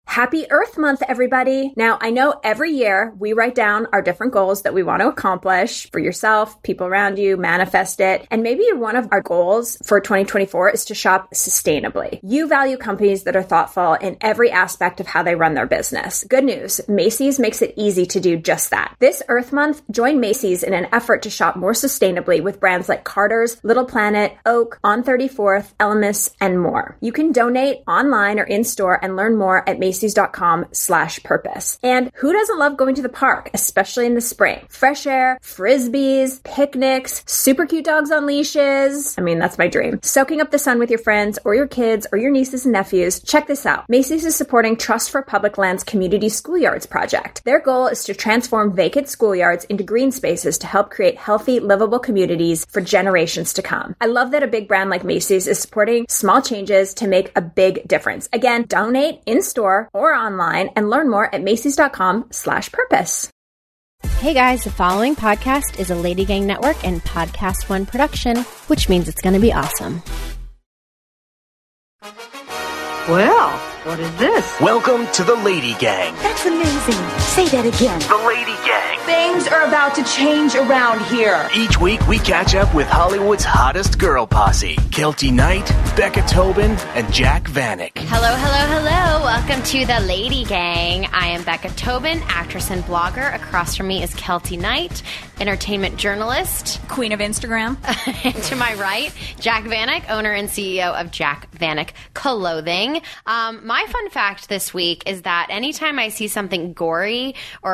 Happy Earth Month, everybody. Now, I know every year we write down our different goals that we want to accomplish for yourself, people around you, manifest it. And maybe one of our goals for 2024 is to shop sustainably. You value companies that are thoughtful in every aspect of how they run their business. Good news, Macy's makes it easy to do just that. This Earth Month, join Macy's in an effort to shop more sustainably with brands like Carter's, Little Planet, Oak, On 34th, Elemis, and more. You can donate online or in-store and learn more at Macys.com/purpose. And who doesn't love going to the park, especially in the spring? Fresh air, frisbees, picnics, super cute dogs on leashes. I mean, that's my dream. Soaking up the sun with your friends or your kids or your nieces and nephews. Check this out. Macy's is supporting Trust for Public Lands Community Schoolyards project. Their goal is to transform vacant schoolyards into green spaces to help create healthy, livable communities for generations to come. I love that a big brand like Macy's is supporting small changes to make a big difference. Again, donate in-store or online and learn more at Macys.com/purpose. Hey guys, the following podcast is a Lady Gang Network and Podcast One production, which means it's going to be awesome. Well, what is this? Welcome to the Lady Gang. That's amazing. Say that again. The Lady Gang. Things are about to change around here. Each week we catch up with Hollywood's hottest girl posse, Keltie Knight, Becca Tobin, and Jac Vanek. Hello, hello, hello. Welcome to the Lady Gang. I am Becca Tobin, actress and blogger. Across from me is Keltie Knight, entertainment journalist. Queen of Instagram. And to my right, Jac Vanek, owner and CEO of Jac Vanek Clothing. My fun fact this week is that anytime I see something gory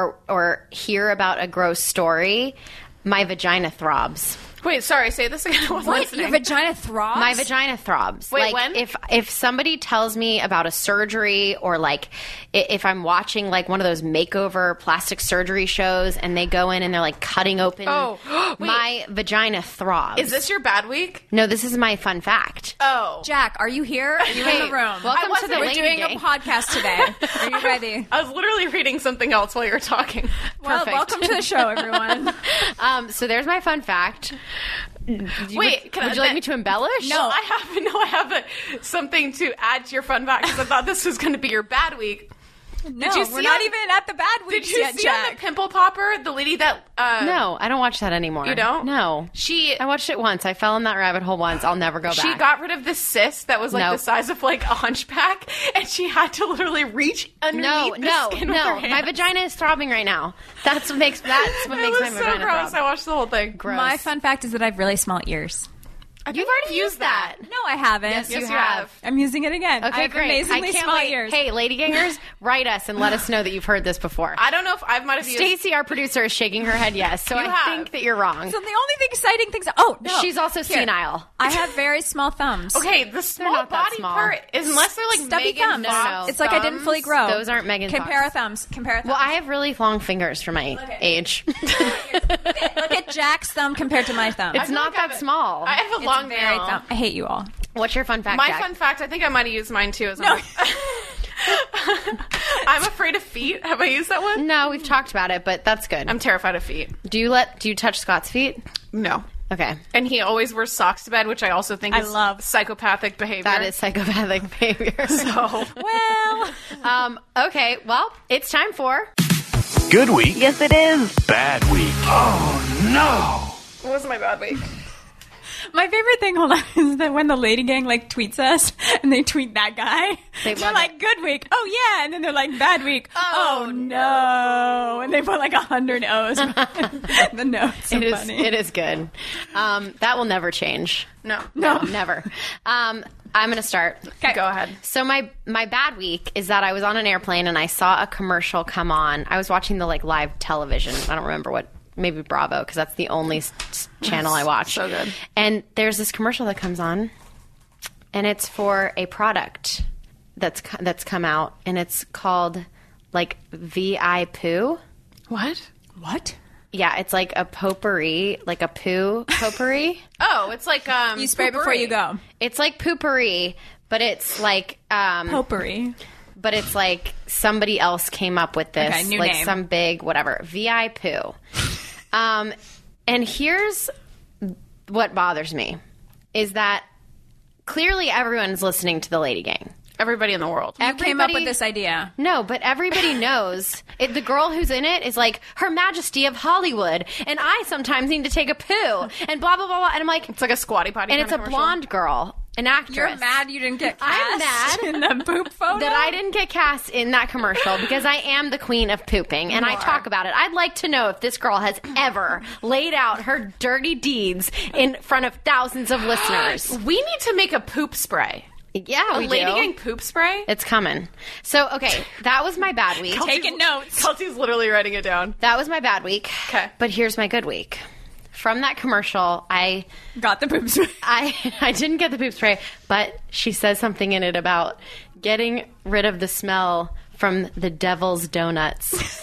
or hear about a gross story, my vagina throbs. Wait, sorry, say this again. I wasn't What? listening. Your vagina throbs? My vagina throbs. Wait, like, when? If somebody tells me about a surgery, or like if I'm watching like one of those makeover plastic surgery shows and they go in and they're like cutting open, wait. my vagina throbs. Is this your bad week? No, this is my fun fact. Oh. Jack, are you here? Are you in the room? Welcome to the We're Lady doing Gang. a podcast today. Are you ready? I was literally reading something else while you were talking. Well, Perfect. welcome to the show, everyone. So there's my fun fact. Wait, would you like me to embellish? No, I have something to add to your fun fact because I thought this was going to be your bad week. No, you see we're not on- even at the bad weeks Did you yet, see Jack. on the Pimple Popper, the lady that... No, I don't watch that anymore. You don't? No. I watched it once. I fell in that rabbit hole once. I'll never go back. She got rid of this cyst that was like Nope. the size of like a hunchback, and she had to literally reach underneath the skin with her No. hands. My vagina is throbbing right now. That's what makes It my was vagina so gross. throb. I watched the whole thing. Gross. My fun fact is that I have really small ears. You've already used that. No, I haven't. Yes, you have. I'm using it again. Okay, I have great. amazingly I can't small wait. ears. Hey, Lady Gangers, write us and let us know that you've heard this before. I don't know if I might have used... Stacy, our producer, is shaking her head yes, so You I have. think that you're wrong. So the only exciting things... Oh, no. She's also Here. senile. I have very small thumbs. Okay, the small not that body small. part, unless they're like Stubby Megan thumbs. Fox It's like I didn't fully grow. Those aren't Megan Compare Fox. thumbs. Compare thumbs. Well, I have really long fingers for my age. Look at Jack's thumb compared to my thumb. It's not that small. I have a It's long very nail. thumb. I hate you all. What's your fun fact, My Jack? fun fact, I think I might have used mine too. I'm afraid of feet. Have I used that one? No, we've talked about it, but that's good. I'm terrified of feet. Do you touch Scott's feet? No. Okay. And he always wears socks to bed, which I also think I is love. psychopathic behavior. That is psychopathic behavior. So, Well, Okay, well, it's time for... Good week. Yes, it is. Bad week. Oh, no. what was my bad week? my favorite thing, hold on, is that when the Lady Gang like tweets us and they tweet that guy, They they're love like, it. good week. Oh, yeah. And then they're like, bad week. Oh, no. And they put like 100 O's. The notes. So funny. It is good. That will never change. No. Never. I'm going to start. Okay. Go ahead. So my bad week is that I was on an airplane and I saw a commercial come on. I was watching the like live television. I don't remember what, maybe Bravo, because that's the only channel I watch. So good. And there's this commercial that comes on, and it's for a product that's come out, and it's called like VI Poo. What? What? Yeah, it's like a potpourri, like a poo potpourri. Oh, it's like You spray before you go. It's like poopery, but it's like Potpourri. but it's like somebody else came up with this, Okay, new like name. some big whatever VI Poo. And here's what bothers me is that clearly everyone's listening to the Lady Gang. Everybody in the world. You came up with this idea. No, but everybody knows. The girl who's in it is like Her Majesty of Hollywood, and I sometimes need to take a poo, and blah, blah, blah, blah. And I'm like... It's like a squatty potty And it's a blonde girl, an actress. You're mad you didn't get I'm cast mad in the poop photo? that I didn't get cast in that commercial because I am the queen of pooping, and I talk about it. I'd like to know if this girl has ever laid out her dirty deeds in front of thousands of listeners. We need to make a poop spray. Yeah, we Lady do. Gang poop spray? It's coming. So, okay, that was my bad week. Taking notes. Kelsey's literally writing it down. That was my bad week. Okay. But here's my good week. From that commercial, I Got the poop spray. I didn't get the poop spray, but she says something in it about getting rid of the smell from the devil's donuts.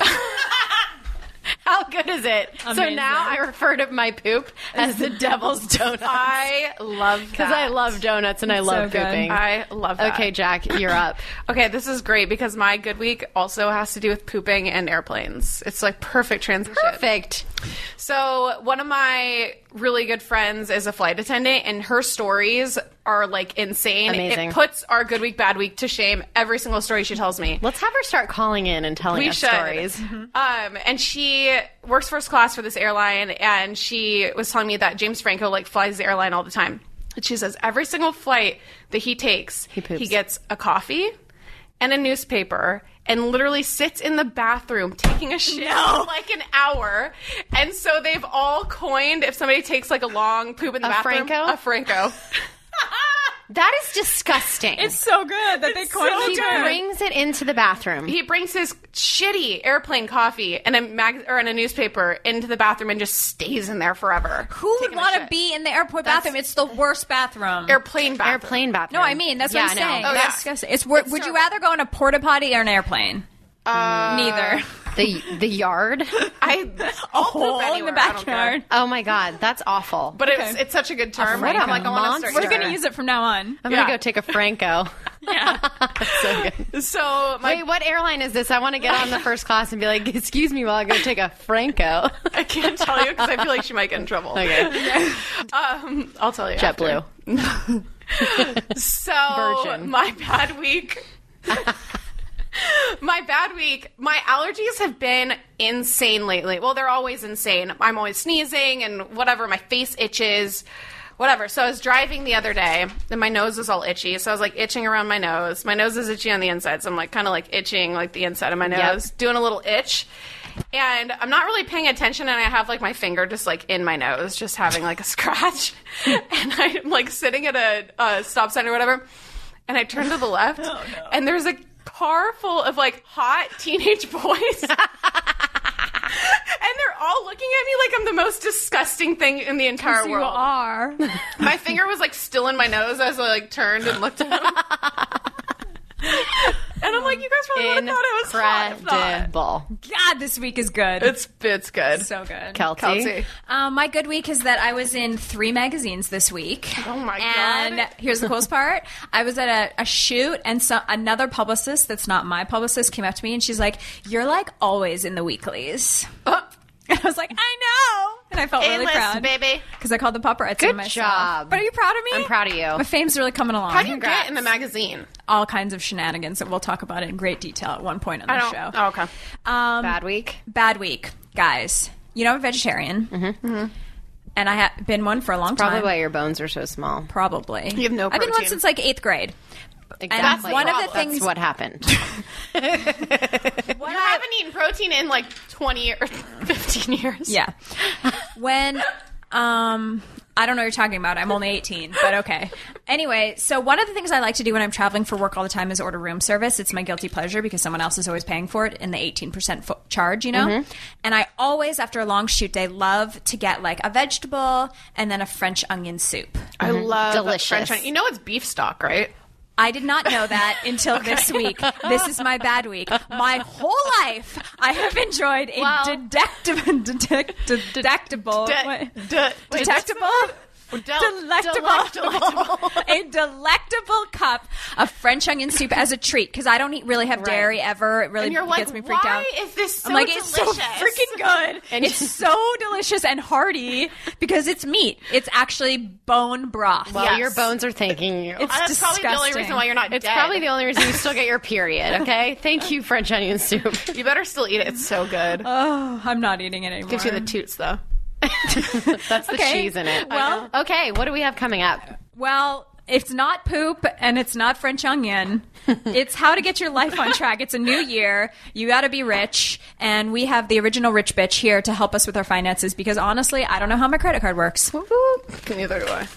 How good is it? So Amazing. now I refer to my poop as the devil's donuts. I love that. Because I love donuts and I love good. pooping. I love that. Okay, Jack, you're up. Okay, this is great because my good week also has to do with pooping and airplanes. It's like perfect transition. Perfect. So one of my really good friends is a flight attendant, and her stories are like insane. Amazing. It puts our good week, bad week to shame. Every single story she tells me. Let's have her start calling in and telling us stories. And she works first class for this airline, and she was telling me that James Franco like flies the airline all the time. And she says every single flight that he takes, poops. he gets a coffee and a newspaper and literally sits in the bathroom taking a shit for like an hour. And so they've all coined, if somebody takes like a long poop in the bathroom, Franco? a Franco. That is disgusting. It's so good that they coined so the he term. brings it into the bathroom. He brings his shitty airplane coffee and a newspaper into the bathroom and just stays in there forever. Who would taking a want to shit. be in the airport bathroom? It's the worst bathroom. Airplane bathroom. Airplane bathroom. No, I mean, that's what I'm I know. saying. Oh, That's yeah. disgusting. Would you terrible. rather go in a porta potty or an airplane? Neither. The yard? A hole in the backyard. Oh my God, that's awful. But it's such a good term. Franco. I'm like, I want to Monster. start We're going to use it from now on. I'm Yeah. going to go take a Franco. Yeah. That's so good. So my Wait, what airline is this? I want to get on the first class and be like, excuse me while I go take a Franco. I can't tell you because I feel like she might get in trouble. Okay. I'll tell you. JetBlue. After. So Virgin. my bad week. My allergies have been insane lately. Well, they're always insane. I'm always sneezing and whatever. My face itches, whatever. So I was driving the other day and my nose is all itchy. So I was like itching around my nose. My nose is itchy on the inside. So I'm like kind of like itching like the inside of my nose, doing a little itch. And I'm not really paying attention, and I have like my finger just like in my nose, just having like a scratch. And I'm like sitting at a stop sign or whatever, and I turn to the left, and there's a car full of like hot teenage boys. And they're all looking at me like I'm the most disgusting thing in the entire You world. are. My finger was like still in my nose as I like turned and looked at them. And I'm like, you guys probably would have thought it was hot. If not. Incredible. God, this week is good. It's good. so good. Kelsey. My good week is that I was in 3 magazines this week. Oh my And God. here's the coolest part. I was at a shoot, and another publicist that's not my publicist came up to me, and she's like, you're like always in the weeklies. And I was like, I know. And I felt really A-list, proud. baby. Because I called the paparazzi Good myself. job. But are you proud of me? I'm proud of you. My fame's really coming along. How do you get in the magazine? All kinds of shenanigans that we'll talk about in great detail at one point on the show. Oh, okay. Bad week. Bad week, guys. You know, I'm a vegetarian. Mm-hmm. And I have been one for a long Probably time. why your bones are so small. Probably. You have no I've been one protein. since like 8th grade. Exactly. one of the That's things- what happened. You haven't eaten protein in like 20 or 15 years. Yeah. When, I don't know what you're talking about. I'm only 18, but okay. Anyway, so one of the things I like to do when I'm traveling for work all the time is order room service. It's my guilty pleasure because someone else is always paying for it in the 18% charge, you know? And I always, after a long shoot day, love to get like a vegetable and then a French onion soup. I love Delicious. French onion. You know it's beef stock, right? I did not know that until this week. This is my bad week. My whole life, I have enjoyed a Well- detectable. Wait, Detectable? a delectable cup of French onion soup as a treat because I don't really have dairy ever. It really And you're gets like, me freaked out. why is this so I'm like, delicious? it's so freaking good. And it's so delicious and hearty because it's meat. It's actually bone broth. Well, Yes. your bones are thanking you. It's That's probably the only disgusting. reason why you're not It's dead. probably the only reason you still get your period, okay? Thank you, French onion soup. You better still eat it. It's so good. Oh, I'm not eating it anymore. Gives you the toots, though. That's the Okay. cheese in it. Well- okay, what do we have coming up? Well, it's not poop and it's not French onion. It's how to get your life on track. It's a new year. You got to be rich. And we have the original rich bitch here to help us with our finances because honestly, I don't know how my credit card works. Neither do I.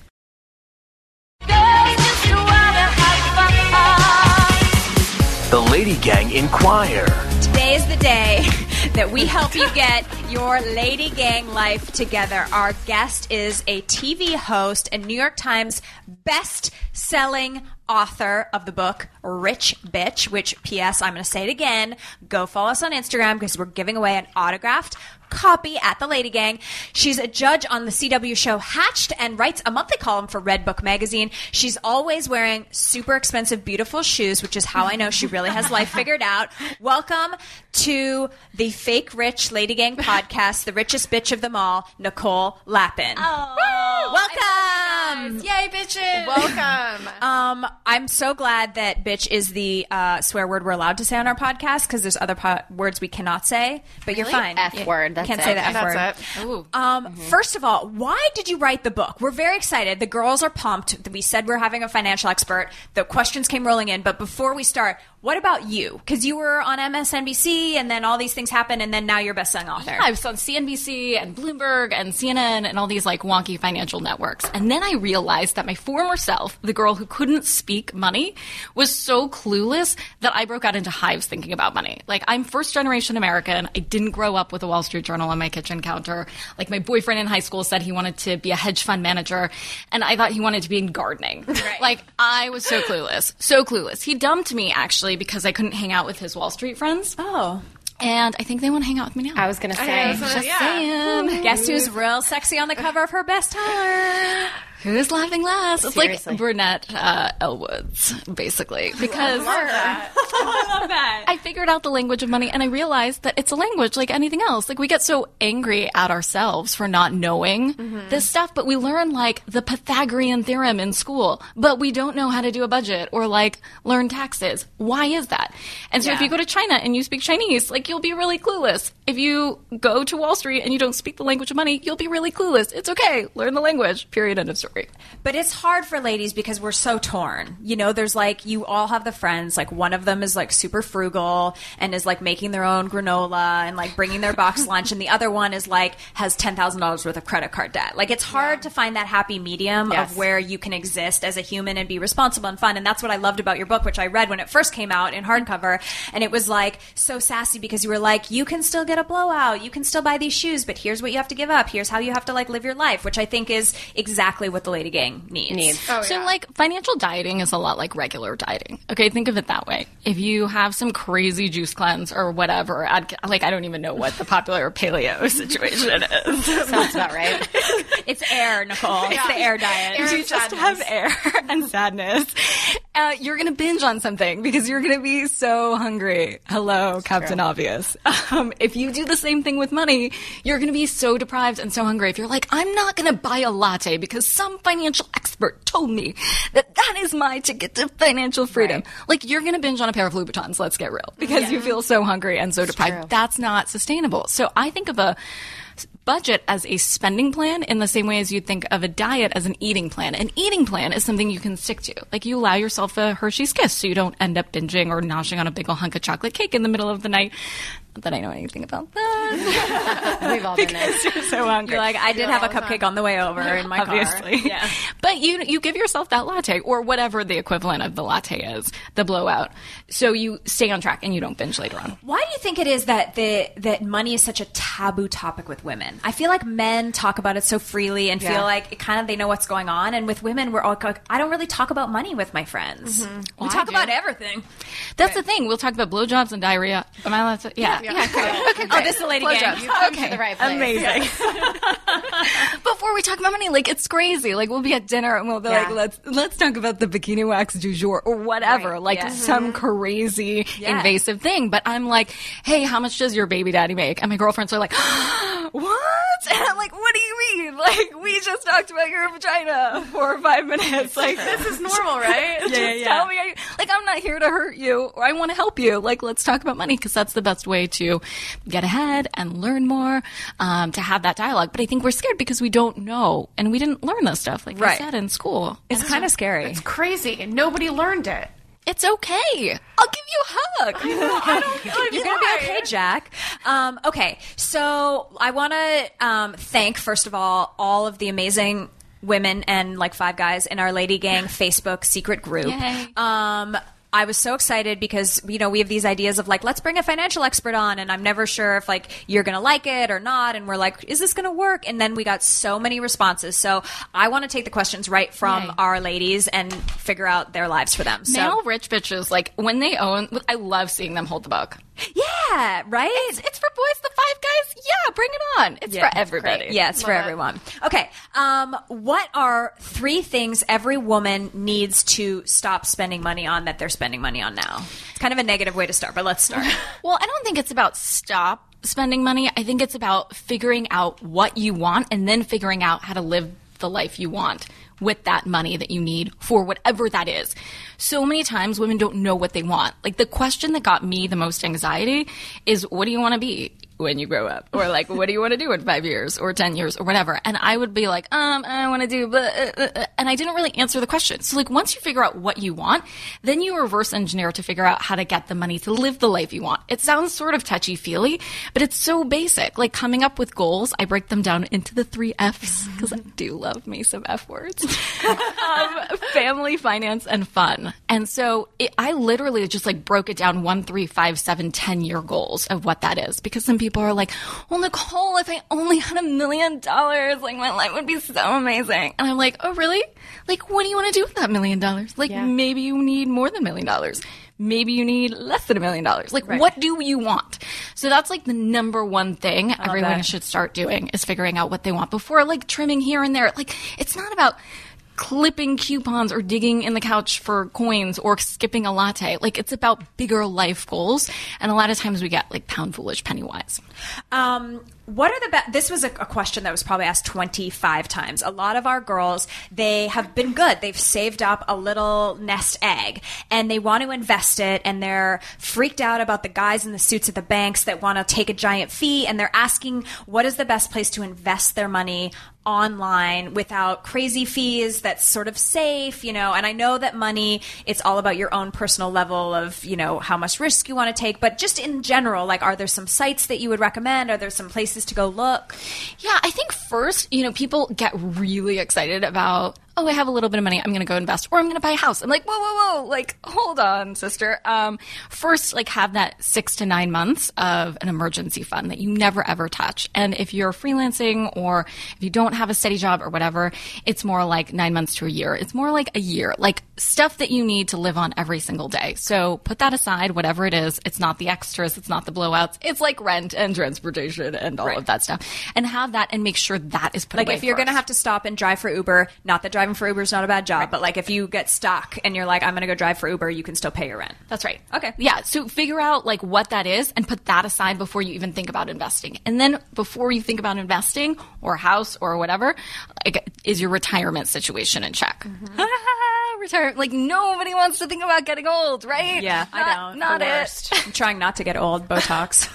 The Lady Gang Inquire. Today is the day that we help you get your Lady Gang life together. Our guest is a TV host and New York Times best-selling author of the book Rich Bitch, which, P.S., I'm going to say it again, go follow us on Instagram because we're giving away an autographed copy at the Lady Gang. She's a judge on the CW show Hatched and writes a monthly column for Red Book magazine. She's always wearing super expensive, beautiful shoes, which is how I know she really has life figured out. Welcome to the Fake Rich Lady Gang podcast, the richest bitch of them all, Nicole Lappin. Oh, welcome! Yay, bitches! Welcome. I'm so glad that bitch is the swear word we're allowed to say on our podcast because there's other words we cannot say, but you're fine. F word, that's Can't it. say the F word. That's it. Ooh. First of all, why did you write the book? We're very excited. The girls are pumped. We said we're having a financial expert. The questions came rolling in. But before we start, what about you? Because you were on MSNBC and then all these things happened and then now you're a best-selling author. Yeah, I was on CNBC and Bloomberg and CNN and all these like wonky financial networks. And then I realized that my former self, the girl who couldn't speak money, was so clueless that I broke out into hives thinking about money. Like, I'm first generation American. I didn't grow up with a Wall Street Journal on my kitchen counter. Like, my boyfriend in high school said he wanted to be a hedge fund manager, and I thought he wanted to be in gardening. Right. Like, I was so clueless. So clueless. He dumped me, actually, because I couldn't hang out with his Wall Street friends. Oh. And I think they want to hang out with me now. I was going to say. saying. Guess who's real sexy on the cover of her bestseller? Who's laughing last? It's Seriously. like Burnett Elwoods, basically. Because I love that. I figured out the language of money and I realized that it's a language like anything else. Like, we get so angry at ourselves for not knowing this stuff, but we learn like the Pythagorean theorem in school, but we don't know how to do a budget or like learn taxes. Why is that? And so if you go to China and you speak Chinese, like, you'll be really clueless. If you go to Wall Street and you don't speak the language of money, you'll be really clueless. It's okay. Learn the language. Period. End of story. But it's hard for ladies because we're so torn. You know, there's like, you all have the friends, like one of them is like super frugal and is like making their own granola and like bringing their box lunch. And the other one is like, has $10,000 worth of credit card debt. Like, it's hard to find that happy medium of where you can exist as a human and be responsible and fun. And that's what I loved about your book, which I read when it first came out in hardcover. And it was like so sassy because you were like, you can still get a blowout. You can still buy these shoes, but here's what you have to give up. Here's how you have to like live your life, which I think is exactly what the Lady Gang needs. So, like, financial dieting is a lot like regular dieting. Okay, think of it that way. If you have some crazy juice cleanse or whatever, I don't even know what the popular paleo situation is. Sounds about right. It's air, Nicole. It's the air diet. Air You and just sadness. have air and sadness. You're going to binge on something because you're going to be so hungry. Hello, Captain Obvious. If you do the same thing with money, you're going to be so deprived and so hungry. If you're like, I'm not going to buy a latte because some financial expert told me that is my ticket to financial freedom. Like, you're going to binge on a pair of Louboutins, let's get real, because you feel so hungry and so deprived. true. That's not sustainable. So I think of a budget as a spending plan in the same way as you think of a diet as an eating plan. An eating plan is something you can stick to. Like, you allow yourself a Hershey's Kiss so you don't end up binging or noshing on a big ol' hunk of chocolate cake in the middle of the night. Not that I know anything about that. We've all been there. You're so hungry. You're like, I did have a cupcake on the way over in my Obviously. car. Yeah. But you give yourself that latte or whatever the equivalent of the latte is, the blowout. So you stay on track and you don't binge later on. Why do you think it is that that money is such a taboo topic with women? I feel like men talk about it so freely and feel like it kind of they know what's going on. And with women, we're all like, I don't really talk about money with my friends. We Well, I talk do. about everything. That's the thing. We'll talk about blowjobs and diarrhea. Am I allowed to? Yeah. Okay, Oh, this is the lady gang. You've come to the right place. Amazing. Before we talk about money, like it's crazy. Like we'll be at dinner and we'll be like, let's talk about the bikini wax du jour or whatever. Right. Like some crazy invasive thing. But I'm like, hey, how much does your baby daddy make? And my girlfriends are like, what? And I'm like, what do you mean? Like we just talked about your vagina for 5 minutes. Like This is normal, right? just tell me. Like I'm not here to hurt you or I want to help you. Like let's talk about money because that's the best way to get ahead and learn more, to have that dialogue. But I think we're scared because we don't know and we didn't learn this stuff like I said in school. It's kind of scary. It's crazy, and nobody learned it. It's okay. I'll give you a hug. You're going to be okay, Jack. Okay, so I want to thank, first of all of the amazing women and like 5 guys in our Lady Gang Facebook secret group. Yay. I was so excited because, we have these ideas of like, let's bring a financial expert on, and I'm never sure if like you're going to like it or not. And we're like, is this going to work? And then we got so many responses. So I want to take the questions right from our ladies and figure out their lives for them. So Male rich bitches, like when they own, I love seeing them hold the book. yeah, right? It's for boys, the 5 guys. Yeah, bring it on. It's for everybody. Great. Yeah, it's for everyone. Okay. What are 3 things every woman needs to stop spending money on that they're spending money on now? It's kind of a negative way to start, but let's start. Well, I don't think it's about stop spending money. I think it's about figuring out what you want and then figuring out how to live the life you want with that money that you need for whatever that is. So many times women don't know what they want. Like the question that got me the most anxiety is, what do you want to be when you grow up? Or like, what do you want to do in 5 years or 10 years or whatever? And I would be like, I want to do, and I didn't really answer the question. So like once you figure out what you want, then you reverse engineer to figure out how to get the money to live the life you want. It sounds sort of touchy-feely, but it's so basic. Like coming up with goals, I break them down into the 3 Fs because I do love me some F words. Family, finance, and fun. And so I literally just like broke it down 1, 3, 5, 7, 10-year goals of what that is. Because some people are like, well, Nicole, if I only had $1 million, like my life would be so amazing. And I'm like, oh, really? Like, what do you want to do with that $1 million? Like, maybe you need more than $1 million. Maybe you need less than $1 million. Like, what do you want? So that's like the number one thing everyone should start doing is figuring out what they want before like trimming here and there. Like, it's not about clipping coupons or digging in the couch for coins or skipping a latte. Like, it's about bigger life goals. And a lot of times we get like pound foolish, penny wise. What are the this was a question that was probably asked 25 times. A lot of our girls, they have been good. They've saved up a little nest egg and they want to invest it, and they're freaked out about the guys in the suits at the banks that want to take a giant fee, and they're asking what is the best place to invest their money online without crazy fees that's sort of safe, and I know that money, it's all about your own personal level of, how much risk you want to take, but just in general, like, are there some sites that you would recommend? Are there some places to go look? Yeah, I think first, people get really excited about, oh, I have a little bit of money, I'm going to go invest, or I'm going to buy a house. I'm like, whoa, like, hold on, sister. First, like, have that 6 to 9 months of an emergency fund that you never, ever touch. And if you're freelancing or if you don't have a steady job or whatever, it's more like 9 months to a year. It's more like a year, like stuff that you need to live on every single day. So put that aside, whatever it is. It's not the extras. It's not the blowouts. It's like rent and transportation and all of that stuff. And have that and make sure that is put away. Like, if you're going to have to stop and drive for Uber, not that driving for Uber is not a bad job, but like if you get stuck and you're like, I'm going to go drive for Uber, you can still pay your rent. That's right. Okay. Yeah. So figure out like what that is and put that aside before you even think about investing. And then before you think about investing or a house or whatever, like, is your retirement situation in check? Mm-hmm. Like, nobody wants to think about getting old, right? Yeah, I don't. Not it. I'm trying not to get old. Botox.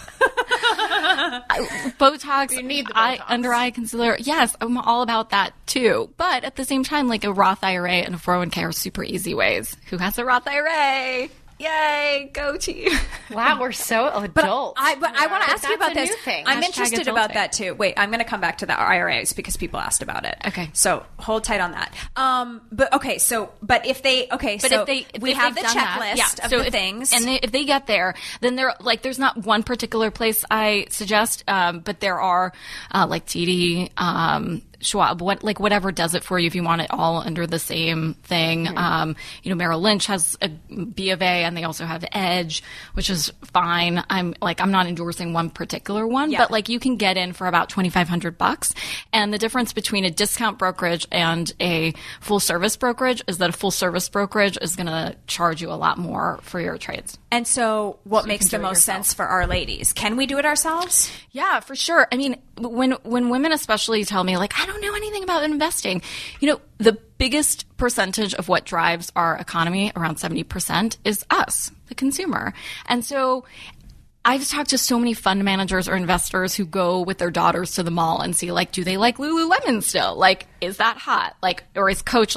Botox. You need the Botox. Under eye concealer. Yes, I'm all about that too. But at the same time, like a Roth IRA and a 401k are super easy ways. Who has a Roth IRA? Yay, go team. Wow, we're so adult. I want to ask you about this. I'm Hashtag interested adulting. about that too. Wait, I'm going to come back to the IRAs because people asked about it. Okay. So hold tight on that. But if they we have the checklist of the things, and if they get there, then they're like, there's not one particular place I suggest, but there are like TD, Schwab, whatever does it for you if you want it all under the same thing. Merrill Lynch has a B of A, and they also have Edge, which is fine. I'm not endorsing one particular one, but you can get in for about $2,500. And the difference between a discount brokerage and a full service brokerage is that a full service brokerage is going to charge you a lot more for your trades. And so what makes the most sense for our ladies? Can we do it ourselves? Yeah, for sure. I mean, when women especially tell me, I don't know anything about investing, the biggest percentage of what drives our economy, around 70%, is us, the consumer. And so I've talked to so many fund managers or investors who go with their daughters to the mall and see, do they like Lululemon still? Is that hot? Or is Coach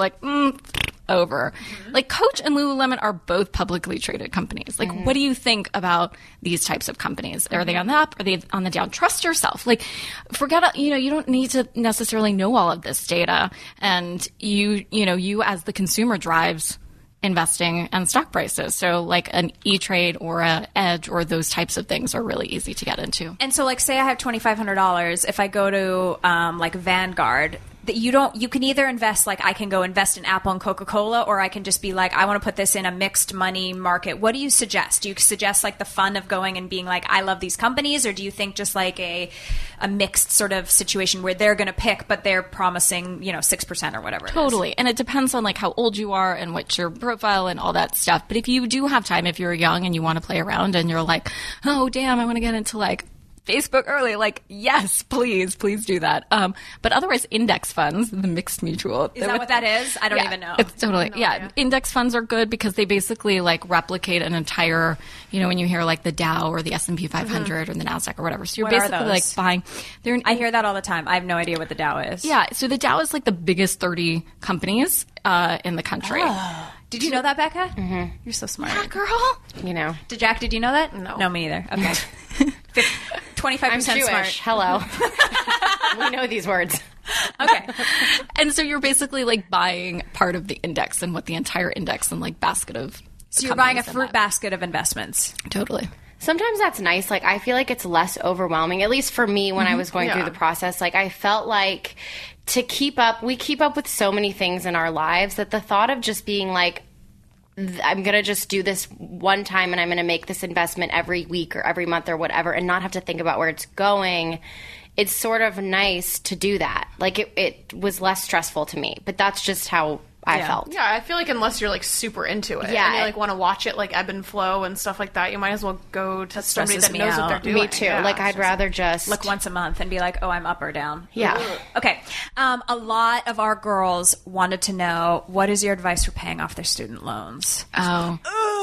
over? Coach and Lululemon are both publicly traded companies. What do you think about these types of companies? Are they on the up? Are they on the down? Trust yourself. Forget, you don't need to necessarily know all of this data. And you as the consumer drives investing and stock prices. So an E-Trade or a Edge or those types of things are really easy to get into. And so say I have $2,500. If I go to Vanguard, that you can either invest, I can go invest in Apple and Coca-Cola, or I can just be I want to put this in a mixed money market. What do you suggest? Do you suggest the fun of going and being I love these companies, or do you think just a mixed sort of situation where they're going to pick, but they're promising 6% or whatever? Totally. And it depends on how old you are and what's your profile and all that stuff. But if you do have time, if you're young and you want to play around and you're oh damn, I want to get into Facebook early, yes, please do that. But otherwise, index funds, the mixed mutual. Is that what that is? I don't even know. It's totally, Index funds are good because they basically replicate an entire, when you hear the Dow or the S&P 500 or the NASDAQ or whatever. So you're basically buying. I hear that all the time. I have no idea what the Dow is. Yeah. So the Dow is the biggest 30 companies in the country. Oh. Did you know that, Becca? Mm-hmm. You're so smart. Yeah, girl. Did you know that? No, me either. Okay. 25% I'm Jewish. smart. Hello. We know these words. Okay. And so you're basically buying part of the index and what the entire index and basket of. So you're buying a fruit basket of investments. Totally. Sometimes that's nice. I feel it's less overwhelming, at least for me when I was going through the process. I felt to keep up, we keep up with so many things in our lives that the thought of just being I'm going to just do this one time and I'm going to make this investment every week or every month or whatever and not have to think about where it's going. It's sort of nice to do that. It was less stressful to me, but that's just how I felt. Yeah, I feel unless you're super into it and you want to watch it ebb and flow and stuff like that, you might as well go to somebody that knows what they're doing. Me too. I'd rather just look once a month and be oh, I'm up or down. Yeah. Okay. A lot of our girls wanted to know, what is your advice for paying off their student loans? Oh.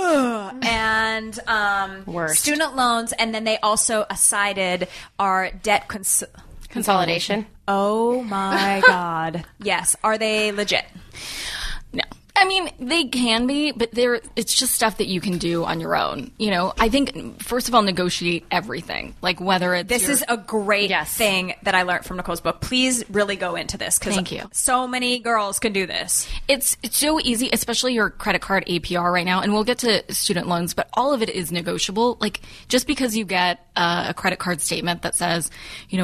And worst. Student loans, and then they also cited our debt consolidation. Oh my God. Yes. Are they legit? No. I mean, they can be, but it's just stuff that you can do on your own. I think, first of all, negotiate everything. Whether it's This is a great thing that I learned from Nicole's book. Please really go into this, because Thank you. So many girls can do this. It's so easy, especially your credit card APR right now. And we'll get to student loans, but all of it is negotiable. Just because you get a credit card statement that says,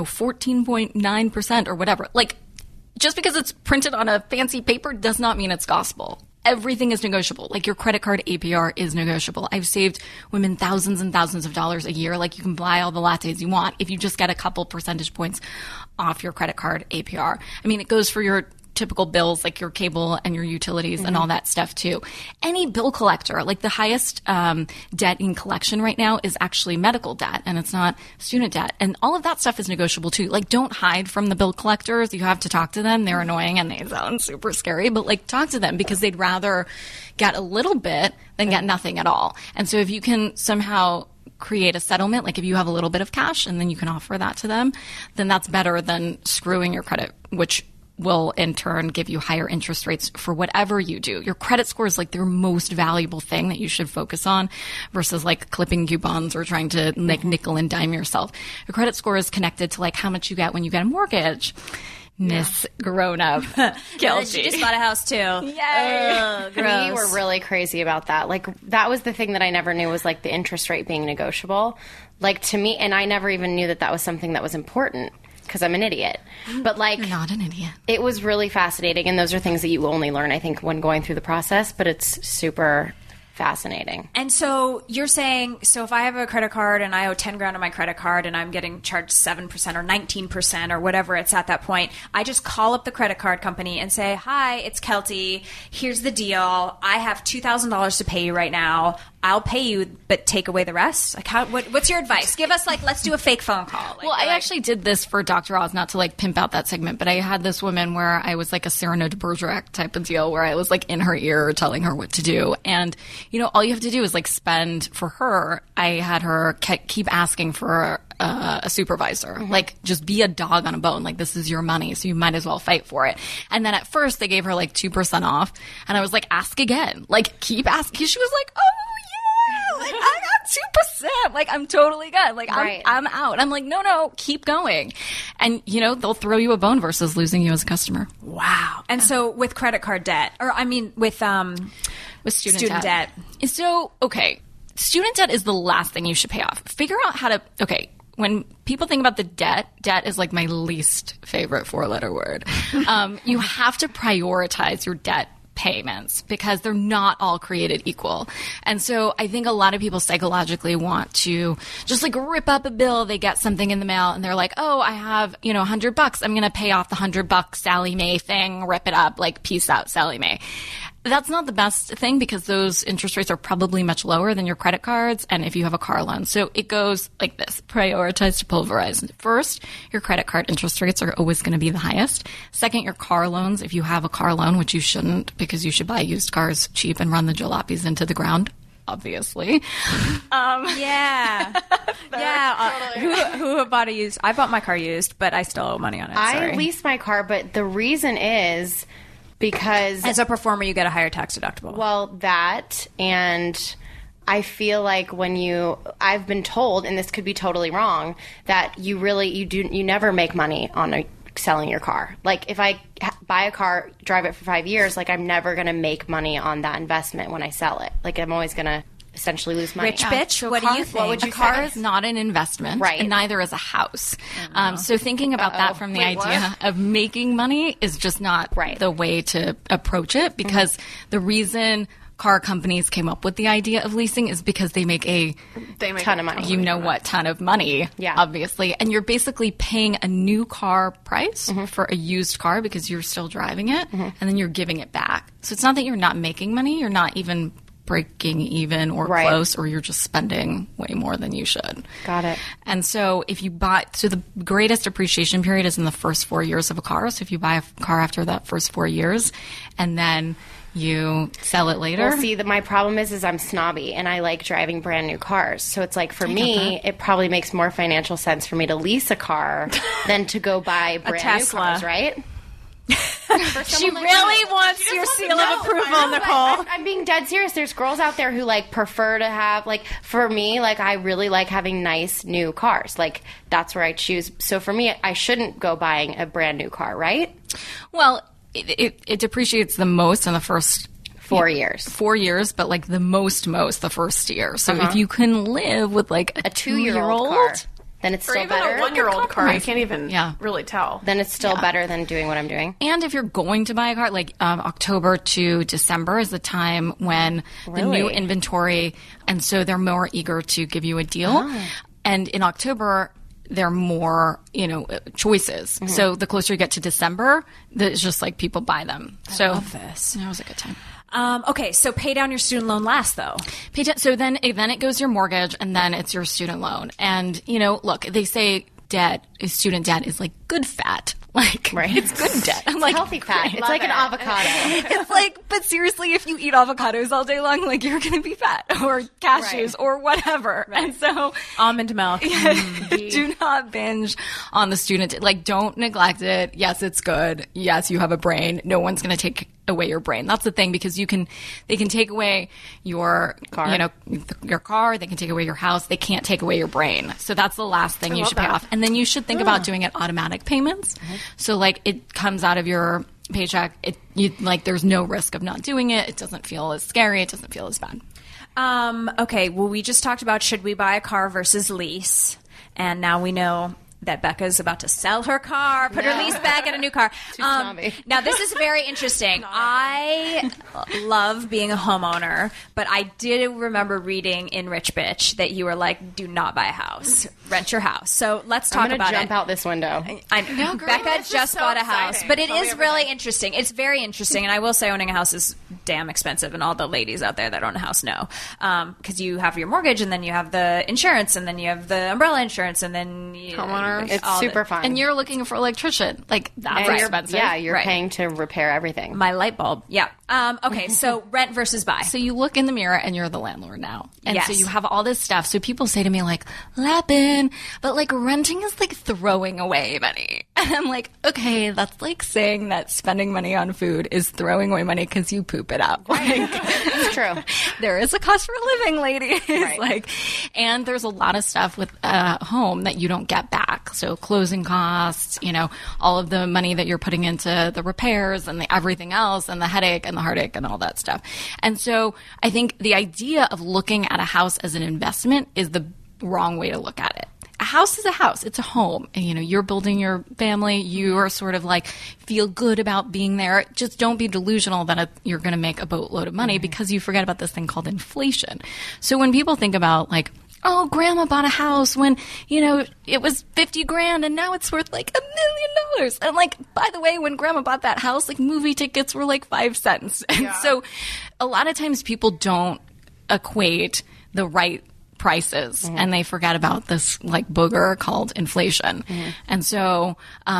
14.9% or whatever, just because it's printed on a fancy paper does not mean it's gospel. Everything is negotiable. Your credit card APR is negotiable. I've saved women thousands and thousands of dollars a year. You can buy all the lattes you want if you just get a couple percentage points off your credit card APR. I mean, it goes for your typical bills your cable and your utilities and all that stuff too. Any bill collector, the highest debt in collection right now is actually medical debt, and it's not student debt. And all of that stuff is negotiable too. Don't hide from the bill collectors. You have to talk to them. They're annoying and they sound super scary, but talk to them, because they'd rather get a little bit than get nothing at all. And so if you can somehow create a settlement, if you have a little bit of cash and then you can offer that to them, then that's better than screwing your credit, which will in turn give you higher interest rates for whatever you do. Your credit score is their most valuable thing that you should focus on, versus clipping coupons or trying to nickel and dime yourself. Your credit score is connected to how much you get when you get a mortgage. Miss Grown Up. Guilty. She just bought a house too. Yay. We were really crazy about that. That was the thing that I never knew was the interest rate being negotiable. To me, and I never even knew that was something that was important. because I'm an idiot. But like, You're not an idiot. it was really fascinating, and those are things that you only learn, I think, when going through the process. But it's super fascinating. And so you're saying, so if I have a credit card and I owe 10 grand on my credit card and I'm getting charged 7% or 19% or whatever it's at that point, I just call up the credit card company and say, hi, it's Kelty. Here's the deal. I have $2,000 to pay you right now. I'll pay you, but take away the rest. Like, what's your advice? Give us, like, let's do a fake phone call. Like, Well, I actually did this for Dr. Oz, not to like pimp out that segment, but I had this woman where I was like a Cyrano de Bergerac type of deal where I was like in her ear telling her what to do. And, you know, all you have to do is like spend for her. I had her keep asking for a supervisor, like just be a dog on a bone. Like, this is your money, so you might as well fight for it. And then at first they gave her like 2% off. And I was like, ask again, like keep asking. She was like, oh, like, I got 2%. Like, I'm totally good. Like, Right. I'm out. I'm like, no, keep going. And, you know, they'll throw you a bone versus losing you as a customer. wow. And so with credit card debt, or I mean, with student debt. So, okay, student debt is the last thing you should pay off. Figure out how to, okay, when people think about the debt is like my least favorite four-letter word. You have to prioritize your debt payments because they're not all created equal. And so I think a lot of people psychologically want to just like rip up a bill. They get something in the mail and they're like, oh, I have, you know, $100. I'm going to pay off the $100 Sally Mae thing, rip it up, like peace out, Sally Mae. That's not the best thing because those interest rates are probably much lower than your credit cards and if you have a car loan. So it goes like this. Prioritize to pulverize. First, your credit card interest rates are always going to be the highest. Second, your car loans, if you have a car loan, which you shouldn't because you should buy used cars cheap and run the jalopies into the ground, obviously. Yeah. Who bought a used? I bought my car used, but I still owe money on it. I Sorry. leased my car, but the reason is because As a performer, you get a higher tax deductible. well, that and I feel like I've been told, and this could be totally wrong, that you never make money on selling your car. Like if I buy a car, drive it for 5 years, like I'm never going to make money on that investment when I sell it. Like I'm always going to essentially lose money. Rich bitch, So what do you car- think? What would you A car say? is not an investment, Right. and neither is a house. So thinking about that from the Wait, idea of making money is just not Right. the way to approach it because the reason car companies came up with the idea of leasing is because they make a ton of money. you know what ton of money, Yeah. obviously, and you're basically paying a new car price for a used car because you're still driving it, and then you're giving it back. So it's not that you're not making money, you're not even breaking even or Right. close, or you're just spending way more than you should. Got it. And so if you buy, so the greatest appreciation period is in the first 4 years of a car. So if you buy a car after that first 4 years and then you sell it later. Well, see, my problem is I'm snobby and I like driving brand new cars. So it's like for me, it probably makes more financial sense for me to lease a car than to go buy brand new Tesla. cars, right? She really wants your seal of approval, Nicole. I'm being dead serious. There's girls out there who like prefer to have like for me, like I really like having nice new cars. Like that's where I choose. So for me, I shouldn't go buying a brand new car, right? Well, it depreciates the most in the first 4 years. 4 years, but like the most the first year. So if you can live with like A 2-year-old car, then it's Or still even better. a 1-year-old car. I can't even Yeah. really tell. Then it's still better than doing what I'm doing. And if you're going to buy a car, like October to December is the time when the new inventory, and so they're more eager to give you a deal. And in October, there are more, choices. So the closer you get to December, it's just like people buy them. So love this. That was a good time. Okay, so pay down your student loan last, though. So then it goes your mortgage, and then it's your student loan. And look, they say student debt is like good fat. Like, Right. it's good debt. I'm like, Healthy fat. great. It's like an avocado. It's like, but seriously, if you eat avocados all day long, like you're going to be fat, or cashews, or whatever. And so, Almond milk. do not binge on the student. Like, don't neglect it. Yes, it's good. Yes, you have a brain. No one's going to take away your brain. That's the thing, because they can take away your car, your car. They can take away your house. They can't take away your brain. So that's the last thing you should pay off. And then you should think about doing it automatic payments. So like it comes out of your paycheck. There's no risk of not doing it. It doesn't feel as scary. It doesn't feel as bad. Okay, well, we just talked about should we buy a car versus lease, and now we know that Becca's about to sell her car, put her lease back, get a new car. Now, this is very interesting. I love being a homeowner, but I did remember reading in Rich Bitch that you were like, do not buy a house. Rent your house. So let's talk about it. Jump out this window. I know. Becca just bought a house. But it is really interesting. It's very interesting. And I will say owning a house is damn expensive. And all the ladies out there that own a house know. Because you have your mortgage, and then you have the insurance, and then you have the umbrella insurance, and then homeowner. It's super fun. And you're looking for electrician. Like, that's expensive. Yeah, you're paying to repair everything. My light bulb. Yeah. Okay, so rent versus buy. So you look in the mirror and you're the landlord now. And Yes. so you have all this stuff. So people say to me like, Lapin, but like renting is like throwing away money. And I'm like, okay, that's like saying that spending money on food is throwing away money because you poop it out. Like, It's true. there is a cost for living, ladies. Right. Like, and there's a lot of stuff with a home that you don't get back. So closing costs, you know, all of the money that you're putting into the repairs and the everything else and the headache and the heartache and all that stuff. And so I think the idea of looking at a house as an investment is the wrong way to look at it. A house is a house. It's a home. And, you know, you're building your family. You are sort of like feel good about being there. Just don't be delusional that you're going to make a boatload of money because you forget about this thing called inflation. So when people think about like, oh, grandma bought a house when, you know, it was $50,000 and now it's worth like $1 million. And like, by the way, when grandma bought that house, like movie tickets were like 5 cents. And so a lot of times people don't equate the right prices and they forget about this like booger called inflation. And so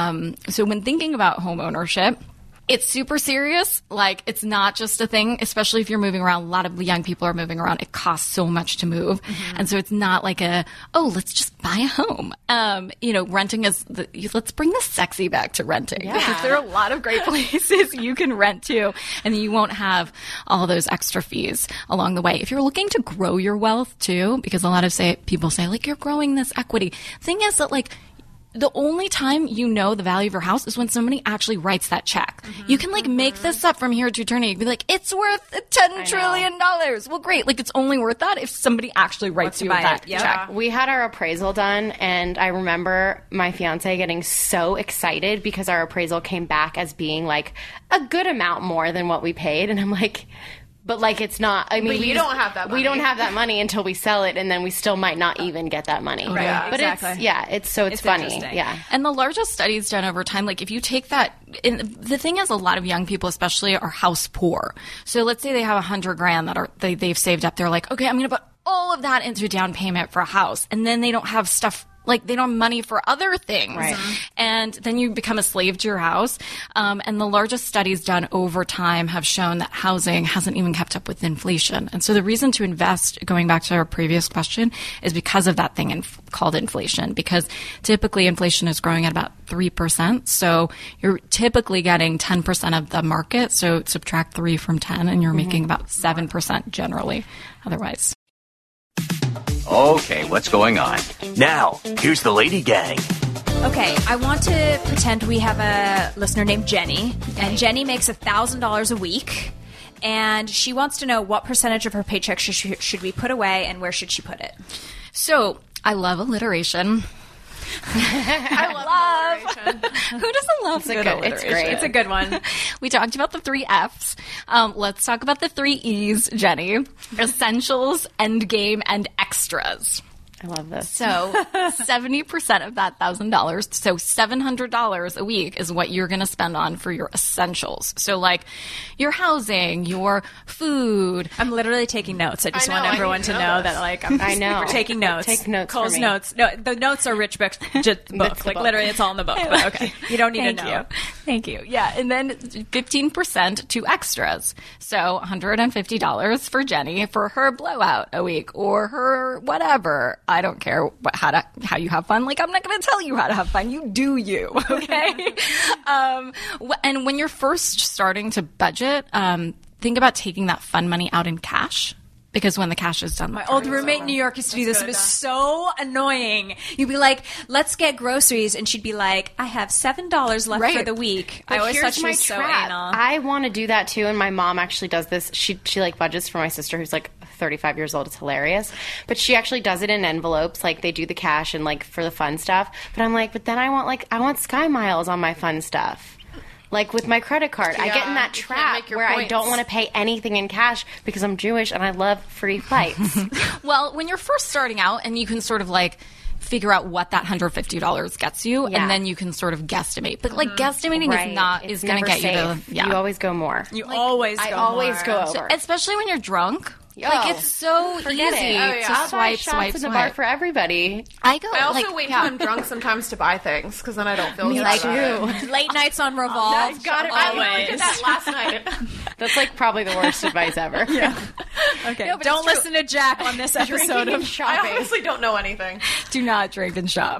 so when thinking about home ownership, it's super serious. Like, it's not just a thing, especially if you're moving around. A lot of young people are moving around. It costs so much to move. And so it's not like let's just buy a home. You know, renting is, let's bring the sexy back to renting. Because there are a lot of great places you can rent to, and you won't have all those extra fees along the way. If you're looking to grow your wealth too, because a lot of people say, like, you're growing this equity. Thing is that, like, the only time you know the value of your house is when somebody actually writes that check. You can like make this up from here to eternity. You'd be like, it's worth $10 trillion. Well, great. Like, it's only worth that if somebody actually writes you that check. We had our appraisal done, and I remember my fiance getting so excited because our appraisal came back as being like a good amount more than what we paid. And I'm like, but like, it's not, I mean, But you don't have that money. We don't have that money until we sell it, and then we still might not even get that money. Right, yeah, but exactly. it's funny. interesting. Yeah. And the largest studies done over time, like if you take that, and the thing is, a lot of young people especially are house poor. So let's say they have $100,000 that they've saved up. They're like, okay, I'm going to put all of that into down payment for a house. And then they don't have stuff, like they don't have money for other things. Right. And then you become a slave to your house. And the largest studies done over time have shown that housing hasn't even kept up with inflation. And so the reason to invest, going back to our previous question, is because of that thing called inflation. Because typically inflation is growing at about 3%. So you're typically getting 10% of the market. So subtract 3 from 10 and you're making about 7% generally otherwise. Okay, what's going on? Now, here's the Lady Gang. Okay, I want to pretend we have a listener named Jenny, and Jenny makes $1,000 a week, and she wants to know what percentage of her paycheck should we put away, and where should she put it? So I love alliteration. I love alliteration. Who doesn't love good alliteration? It's great. It's a good one. We talked about the 3 F's. Let's talk about the 3 E's, Jenny. Essentials, endgame, and extras. I love this. So 70% of that $1,000, so $700 a week is what you're going to spend on for your essentials. So like your housing, your food. I'm literally taking notes. I just I know, want I everyone need to to know know that, like, we're taking notes. Take notes Cole's for me. notes. No, the notes are Rich Beck's book. Like, literally, it's all in the book. But okay, you don't need to know. Thank you. Yeah, and then 15% to extras. So $150 for Jenny for her blowout a week or her whatever. I don't care how you have fun. Like, I'm not going to tell you how to have fun. You do you, okay? And when you're first starting to budget, think about taking that fun money out in cash. because when the cash is done, My old roommate in New York used to do this. It was so annoying. You'd be like, let's get groceries. And she'd be like, I have $7 left for the week. I always thought she was so anal. I want to do that too, and my mom actually does this. She like budgets for my sister who's like 35 years old. It's hilarious. But she actually does it in envelopes. Like they do the cash and like for the fun stuff. But I'm like, but then I want Sky Miles on my fun stuff. Like with my credit card. I get in that trap where I don't want to pay anything in cash because I'm Jewish and I love free flights. Well, when you're first starting out and you can sort of like figure out what that $150 gets you, and then you can sort of guesstimate. But like guesstimating is going to get safe. you to You always go more. I always go over. Especially when you're drunk. Like it's so easy to swipe in the bar for everybody. I also wait till I'm drunk sometimes to buy things because then I don't feel as bad. Late nights on Revolve. Got it. I did that last night. That's like probably the worst advice ever. Okay. No, don't listen to Jack on this episode of shopping. I honestly don't know anything. Do not drink and shop.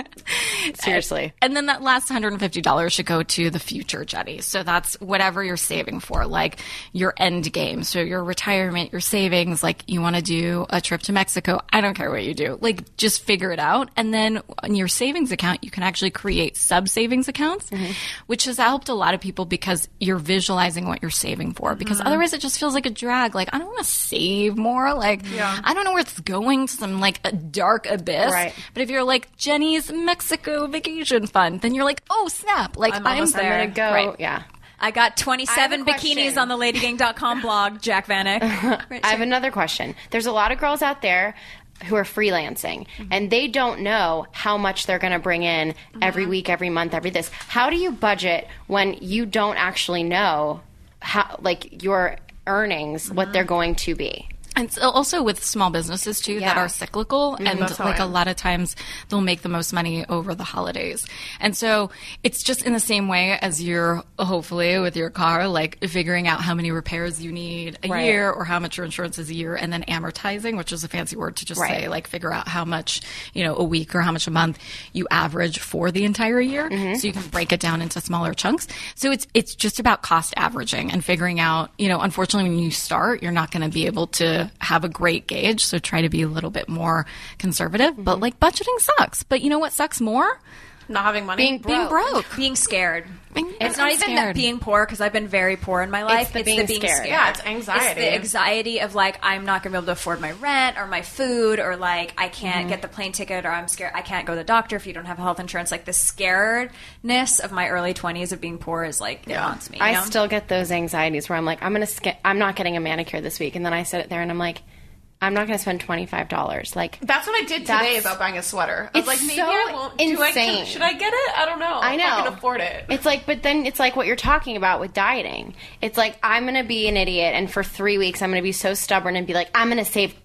Seriously. And then that last $150 should go to the future, Jenny. So that's whatever you're saving for, like your end game. So your retirement, your savings, like you want to do a trip to Mexico. I don't care what you do. Like just figure it out. And then in your savings account, you can actually create sub-savings accounts, which has helped a lot of people because you're visualizing what you're saving for. Because otherwise it just feels like a drag. Like I don't want to save more. Like I don't know where it's going. Some like a dark abyss. Right. But if you're like Jenny's Mexico vacation fund, then you're like, oh snap. Like I'm almost there. I'm gonna go. Right. Yeah. I got 27 bikinis on the LadyGang.com blog, Jack Vanek. I have another question. There's a lot of girls out there who are freelancing and they don't know how much they're going to bring in every week, every month, every this. How do you budget when you don't actually know how, like, your earnings, what they're going to be? And so also with small businesses too that are cyclical and like a lot of times they'll make the most money over the holidays. And so it's just in the same way as you're hopefully with your car, like figuring out how many repairs you need a year or how much your insurance is a year, and then amortizing, which is a fancy word to just say like figure out how much, a week or how much a month you average for the entire year. So you can break it down into smaller chunks. So it's just about cost averaging and figuring out, unfortunately when you start, you're not going to be able to have a great gauge, so try to be a little bit more conservative. But like budgeting sucks. But you know what sucks more? Not having money. Being broke. Being scared. It's not even that being poor, because I've been very poor in my life. It's the being scared. Yeah, it's anxiety. It's the anxiety of like, I'm not going to be able to afford my rent or my food, or like I can't get the plane ticket, or I'm scared I can't go to the doctor if you don't have health insurance. Like the scaredness of my early 20s of being poor is like, it haunts me. I still get those anxieties where I'm like, I'm not getting a manicure this week. And then I sit there and I'm like, I'm not going to spend $25. Like that's what I did today about buying a sweater. I was like, maybe I won't. Insane. Should I get it? I don't know. I know. I can afford it. It's like, but then it's like what you're talking about with dieting. It's like I'm going to be an idiot, and for 3 weeks I'm going to be so stubborn and be like, I'm going to save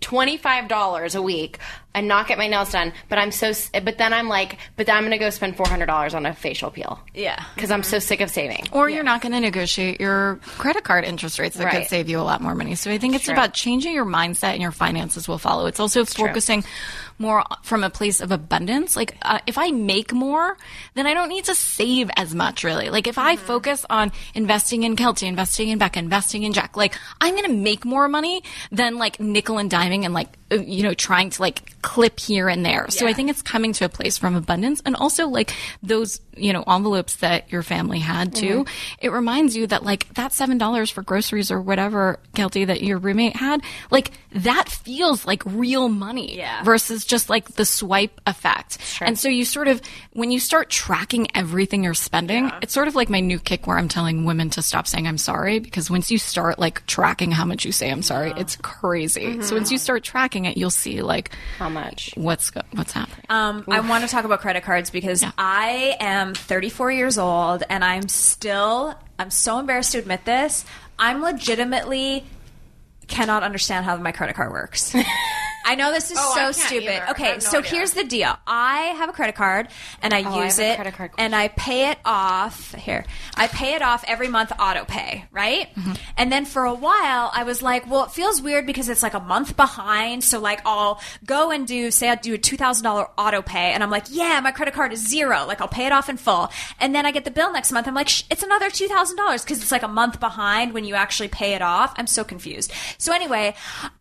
$25 a week and not get my nails done. But then I'm like, but I'm going to go spend $400 on a facial peel. Yeah, because I'm so sick of saving. Or you're not going to negotiate your credit card interest rates that could save you a lot more money. So I think it's about changing your mindset, and your finances will follow. It's also focusing more from a place of abundance. Like if I make more, then I don't need to save as much, really. Like if I focus on investing in Kelty, investing in Becca, investing in Jack, like I'm going to make more money than like nickel and diming and like, trying to like clip here and there. So I think it's coming to a place from abundance, and also like those, envelopes that your family had too. It reminds you that like that $7 for groceries or whatever, Kelty, that your roommate had, like that feels like real money versus just like the swipe effect. And so you sort of, when you start tracking everything you're spending, it's sort of like my new kick where I'm telling women to stop saying I'm sorry, because once you start like tracking how much you say I'm sorry, it's crazy. So once you start tracking it, you'll see like how much, what's happening. I want to talk about credit cards because I am 34 years old and I'm so embarrassed to admit this. I'm legitimately cannot understand how my credit card works. I know this is so stupid. Either. Okay, so here's the deal. I have a credit card and I use it and I pay it off. I pay it off every month, auto pay, right? And then for a while I was like, well, it feels weird because it's like a month behind. So like I'll go and say I'd do a $2,000 auto pay and I'm like, yeah, my credit card is zero. Like I'll pay it off in full. And then I get the bill next month. I'm like, it's another $2,000 because it's like a month behind when you actually pay it off. I'm so confused. So anyway,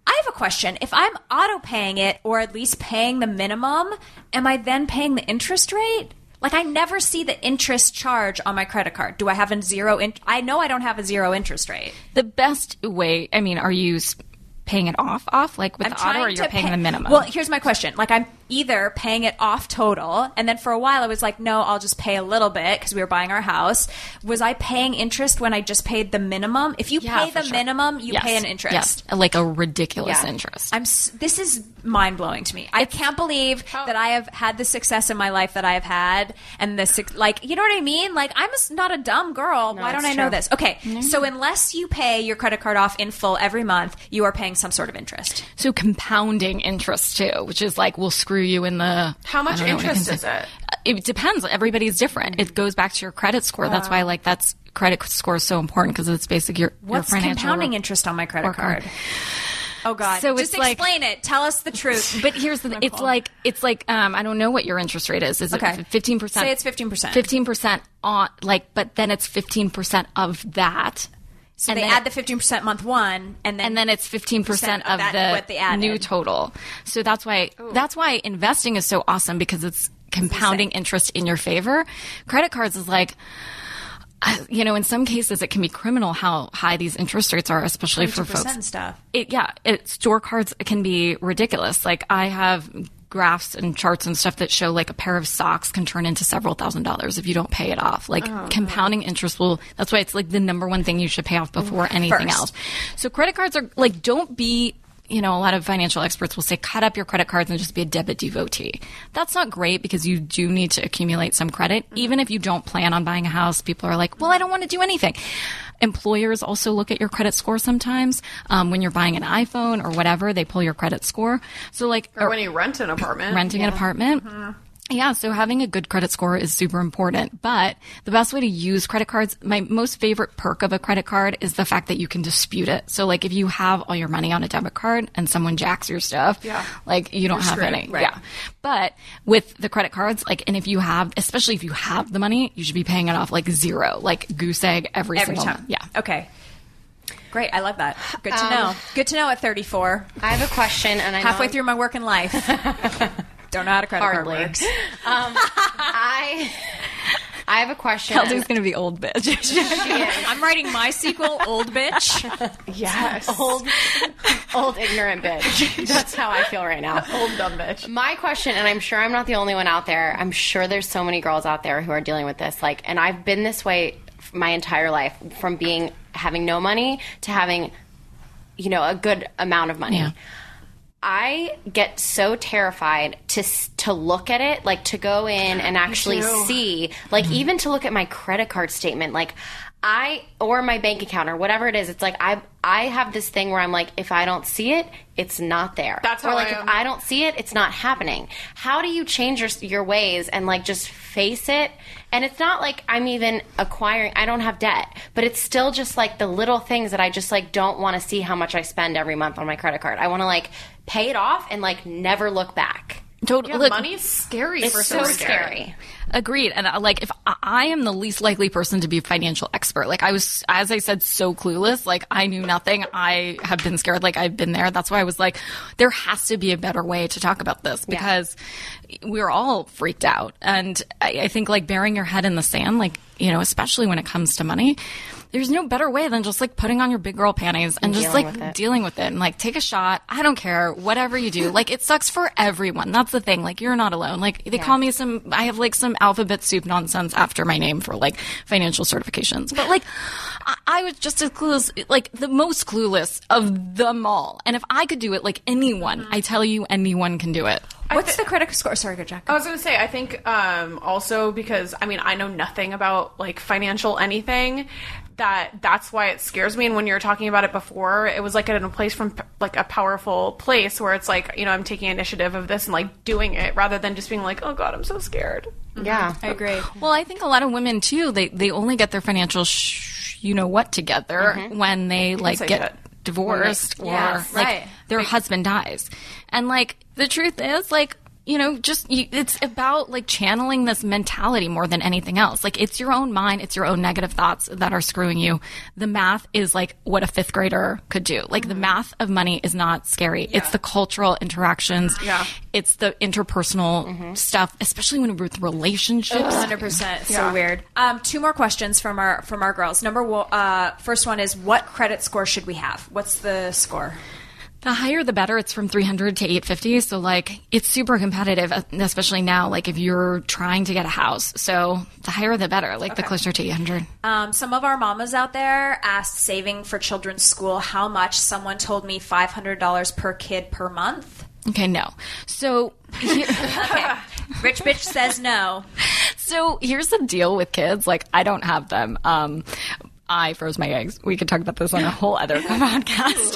I have a question. If I'm auto paying it, or at least paying the minimum, am I then paying the interest rate? Like, I never see the interest charge on my credit card. Do I have a zero? I know I don't have a zero interest rate. The best way, I mean, are you paying it off, like with the auto, or you're paying the minimum? Well, here's my question. Like, I'm either paying it off total, and then for a while I was like, no, I'll just pay a little bit because we were buying our house. Was I paying interest when I just paid the minimum? If you pay the minimum, you pay an interest. Yes, like a ridiculous interest. This is mind-blowing to me. I can't believe that I have had the success in my life that I have had, and like, you know what I mean? Like, I'm not a dumb girl. Why don't I know this? Okay, so unless you pay your credit card off in full every month, you are paying some sort of interest. So compounding interest too, which is like, we'll screw you in the... How much interest is it? It depends. Everybody's different. It goes back to your credit score. That's why, like, credit score is so important, because it's basically your financial... What's compounding interest on my credit card? Oh God! So just explain it. Tell us the truth. But here's the: it's like I don't know what your interest rate is. Is it 15%? Say it's 15%. 15% on but then it's 15% of that. So they add the 15% month one, and then it's 15% of the new total. So that's why investing is so awesome, because it's compounding interest in your favor. Credit cards is like, in some cases it can be criminal how high these interest rates are, especially for folks. And stuff. Store cards can be ridiculous. Like, I have graphs and charts and stuff that show like a pair of socks can turn into several $1,000s if you don't pay it off. Like, compounding interest that's why it's like the number one thing you should pay off before anything else. So credit cards are like, don't be, a lot of financial experts will say, cut up your credit cards and just be a debit devotee. That's not great, because you do need to accumulate some credit. Even if you don't plan on buying a house, people are like, well, I don't want to do anything. Employers also look at your credit score sometimes. When you're buying an iPhone or whatever, they pull your credit score. So or when you rent an apartment. Renting an apartment. Mm-hmm. Yeah, so having a good credit score is super important. But the best way to use credit cards, my most favorite perk of a credit card is the fact that you can dispute it. So, like, if you have all your money on a debit card and someone jacks your stuff, like, you don't have any. Right. Yeah. But with the credit cards, like, and especially if you have the money, you should be paying it off like zero, like goose egg every single time. Month. Yeah. Okay. Great. I love that. Good to know. Good to know at 34. I have a question, and I halfway through my working life. Don't know how to credit card works. I have a question. Kelsey's going to be old bitch. She is. I'm writing my sequel, Old Bitch. Yes. Old ignorant bitch. That's how I feel right now. Old dumb bitch. My question, and I'm sure I'm not the only one out there. I'm sure there's so many girls out there who are dealing with this. Like, and I've been this way my entire life, from having no money to having, a good amount of money. Yeah. I get so terrified to look at it, like to go in and actually see, like even to look at my credit card statement, like or my bank account or whatever it is. It's like I have this thing where I'm like, if I don't see it, it's not there. That's how if I don't see it, it's not happening. How do you change your ways and like just face it? And it's not like I'm even I don't have debt, but it's still just like the little things that I just like don't want to see how much I spend every month on my credit card. I want to like pay it off and like never look back. Totally. Yeah, money's scary. It's so scary. Agreed. And like, if I am the least likely person to be a financial expert, like I was, as I said, so clueless, like I knew nothing. I have been scared. Like I've been there. That's why I was like, there has to be a better way to talk about this, because we're all freaked out. And I think like burying your head in the sand, like, especially when it comes to money, there's no better way than just like putting on your big girl panties and just like dealing with it and like take a shot. I don't care. Whatever you do. Like it sucks for everyone. That's the thing. Like you're not alone. Like they call me I have like some alphabet soup nonsense after my name for like financial certifications. But like I was just as clueless, like the most clueless of them all. And if I could do it, like anyone, I tell you, anyone can do it. What's the credit score? Sorry, go Jack. I was going to say, I think also because, I know nothing about like financial anything, that's why it scares me. And when you were talking about it before, it was like in a place from like a powerful place where it's like, I'm taking initiative of this and like doing it rather than just being like, oh God, I'm so scared. Yeah, I agree. Well, I think a lot of women too, they only get their financial what together when they like get divorced or like their husband dies. And like the truth is like, it's about like channeling this mentality more than anything else. Like it's your own mind, it's your own negative thoughts that are screwing you. The math is like what a 5th grader could do. Like the math of money is not scary. Yeah. It's the cultural interactions. Yeah. It's the interpersonal stuff, especially when with relationships. 100%. So weird. 2 more questions from our girls. First one is, what credit score should we have? What's the score? The higher the better. It's from 300 to 850. So like it's super competitive, especially now, like if you're trying to get a house. So the higher the better, like the closer to 800. Some of our mamas out there asked, saving for children's school, how much? Someone told me $500 per kid per month. Okay, no. So Rich bitch says no. So here's the deal with kids. Like I don't have them. I froze my eggs. We could talk about this on a whole other podcast.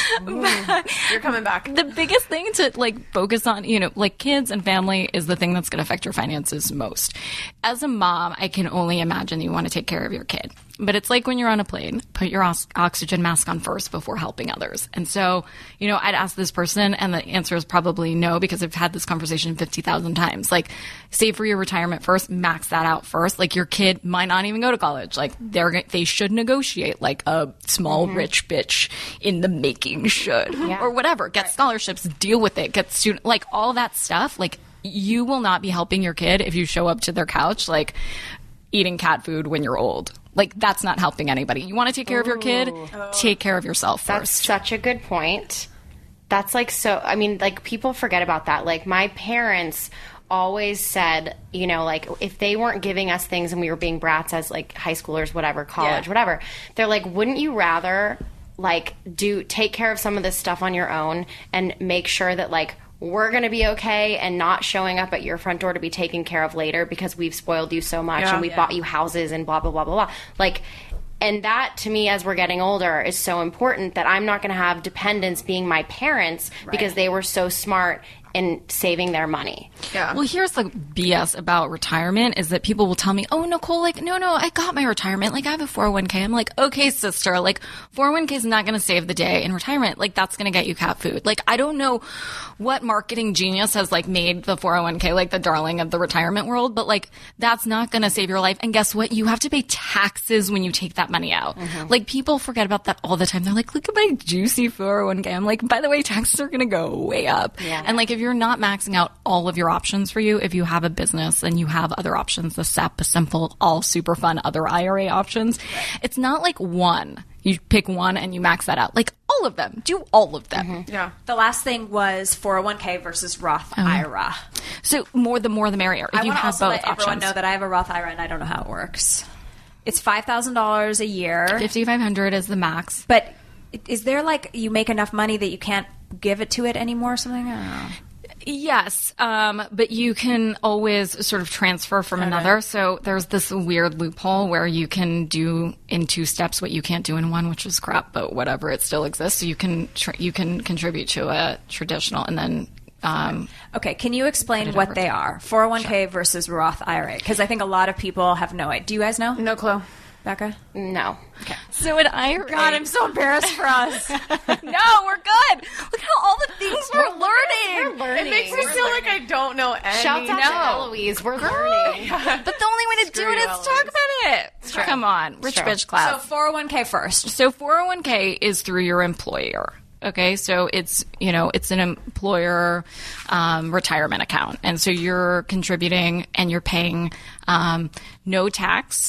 You're coming back. The biggest thing to like focus on, like kids and family is the thing that's going to affect your finances most. As a mom, I can only imagine you want to take care of your kid. But it's like when you're on a plane, put your oxygen mask on first before helping others. And so, I'd ask this person, and the answer is probably no, because I've had this conversation 50,000 times. Like, save for your retirement first, max that out first. Like, your kid might not even go to college. Like, they should negotiate, like a small rich bitch in the making should. Yeah. Or whatever. Get scholarships, deal with it, get student, like all that stuff. Like, you will not be helping your kid if you show up to their couch, like, eating cat food when you're old. Like, that's not helping anybody. You want to take care of your kid, take care of yourself first. That's such a good point. That's like so, I mean, like, people forget about that. Like, my parents always said, like, if they weren't giving us things and we were being brats as, like, high schoolers, whatever, college, whatever, they're like, wouldn't you rather, like, take care of some of this stuff on your own and make sure that, like, we're going to be okay and not showing up at your front door to be taken care of later because we've spoiled you so much and we bought you houses and blah, blah, blah, blah, blah. Like, and that, to me, as we're getting older, is so important that I'm not going to have dependents being my parents because they were so smart in saving their money. Yeah. Well, here's the BS about retirement is that people will tell me, oh, Nicole, like, no, I got my retirement. Like, I have a 401k. I'm like, okay, sister, like, 401k is not going to save the day in retirement. Like, that's going to get you cat food. Like, I don't know what marketing genius has, like, made the 401k, like, the darling of the retirement world, but, like, that's not going to save your life. And guess what? You have to pay taxes when you take that money out. Mm-hmm. Like, people forget about that all the time. They're like, look at my juicy 401k. I'm like, by the way, taxes are going to go way up. Yeah. And, like, if you're not maxing out all of your options for you, if you have a business and you have other options, the SEP, the simple, all super fun other IRA options, it's not like one. You pick one and you max that out. Like, all of them. Do all of them. Mm-hmm. Yeah. The last thing was 401k versus Roth IRA. So the more the merrier. If I you have also both let options. Everyone know that I have a Roth IRA and I don't know how it works. It's $5,000 a year. $5,500 is the max. But is there, like, you make enough money that you can't give it to it anymore or something? I don't know. Yes, but you can always sort of transfer from another. So there's this weird loophole where you can do in 2 steps what you can't do in one, which is crap, but whatever, it still exists. So you can contribute to a traditional and then... okay, can you explain what they are? 401k versus Roth IRA? Because I think a lot of people have no idea. Do you guys know? No clue. Becca? No. Okay. So an IRA... God, I'm so embarrassed for us. No, we're good. Look how all the things we're learning. We're learning. It makes me feel like I don't know any. Shouts out to Eloise. We're learning. But the only way to do it is talk about it. Come on. Rich bitch class. So 401k first. So 401k is through your employer. Okay, so it's an employer retirement account, and so you're contributing and you're paying no tax.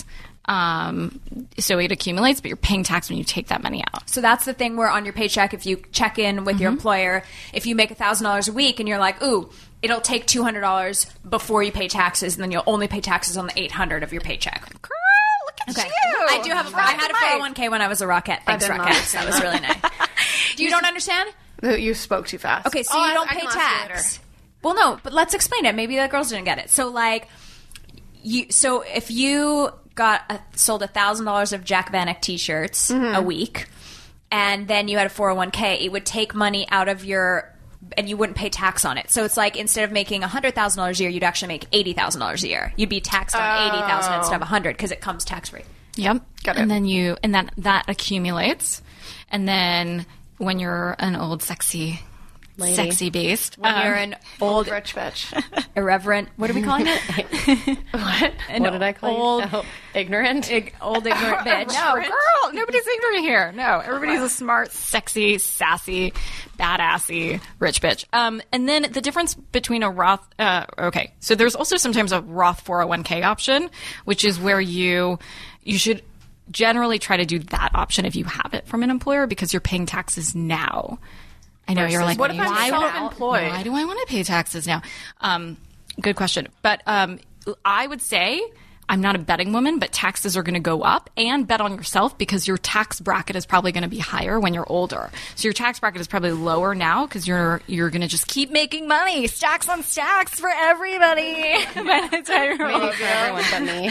So it accumulates, but you're paying tax when you take that money out. So that's the thing where on your paycheck, if you check in with your employer, if you make $1,000 a week and you're like, ooh, it'll take $200 before you pay taxes, and then you'll only pay taxes on the $800 of your paycheck. Girl, look at you. I do have I had a 401k when I was a Rockette. Thanks, Rockette. That was really nice. You don't understand? You spoke too fast. Okay, so you don't pay tax. Well, no, but let's explain it. Maybe the girls didn't get it. So, like, if you sold $1,000 of Jack Vanek t-shirts a week, and then you had a 401k, it would take money out of and you wouldn't pay tax on it. So it's like, instead of making $100,000 a year, you'd actually make $80,000 a year. You'd be taxed on $80,000 instead of $100 because it comes tax free. Yep. Got it. And then that accumulates, and then when you're an old sexy Lady. sexy beast. When you're an old, Rich bitch. irreverent, what are we calling it? What did I call old, you? Oh, ignorant? Old ignorant bitch. No, girl, nobody's ignorant here. No, everybody's a smart, sexy, sassy, badassy, rich bitch. And then the difference between a Roth, okay, so there's also sometimes a Roth 401k option, which is where you should generally try to do that option if you have it from an employer because you're paying taxes now. I know you're like, what if I'm self-employed? Why do I want to pay taxes now? Good question. But I would say I'm not a betting woman, but taxes are going to go up, and bet on yourself because your tax bracket is probably going to be higher when you're older. So your tax bracket is probably lower now because you're going to just keep making money, stacks on stacks for everybody. By the time you're older. For everyone but me.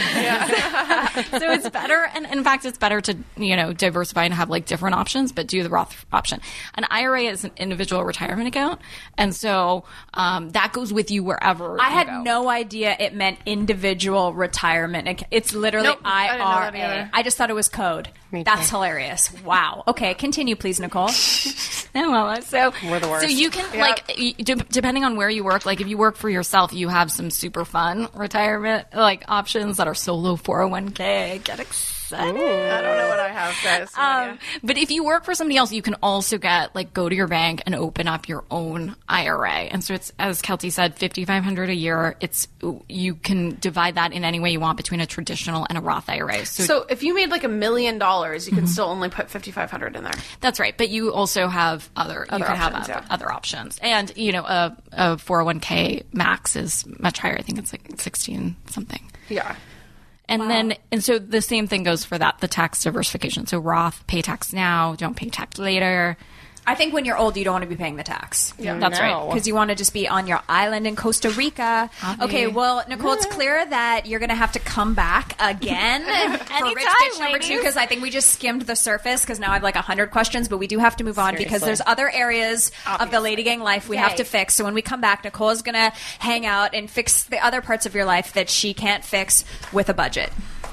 So it's better, and in fact, it's better to diversify and have like different options, but do the Roth option. An IRA is an individual retirement account, and so that goes with you wherever. I you had go. no idea it meant individual retirement. It's literally Nope, I didn't know that IRA. either. I just thought it was code. Me too. That's hilarious. Wow. Okay, continue, please, Nicole. No, well, so We're the worst. So you can depending on where you work, like if you work for yourself, you have some super fun retirement like options that are solo 401k. Get excited. I don't know what I have, guys. But if you work for somebody else, you can also go to your bank and open up your own IRA. And so it's, as Kelty said, $5,500 a year. You can divide that in any way you want between a traditional and a Roth IRA. So if you made like $1 million, you can still only put $5,500 in there. That's right, but you also have other options, other options, and a 401k max is much higher. I think it's like 16 something. Yeah. And so the same thing goes for that, the tax diversification. So Roth, pay tax now, don't pay tax later. I think when you're old, you don't want to be paying the tax. Yeah. That's right. Because you want to just be on your island in Costa Rica. Okay, well, Nicole, it's clear that you're going to have to come back again for Rich Bitch number 2, because I think we just skimmed the surface because now I have like 100 questions, but we do have to move on because there's other areas of the Lady Gang life we have to fix. So when we come back, Nicole is going to hang out and fix the other parts of your life that she can't fix with a budget.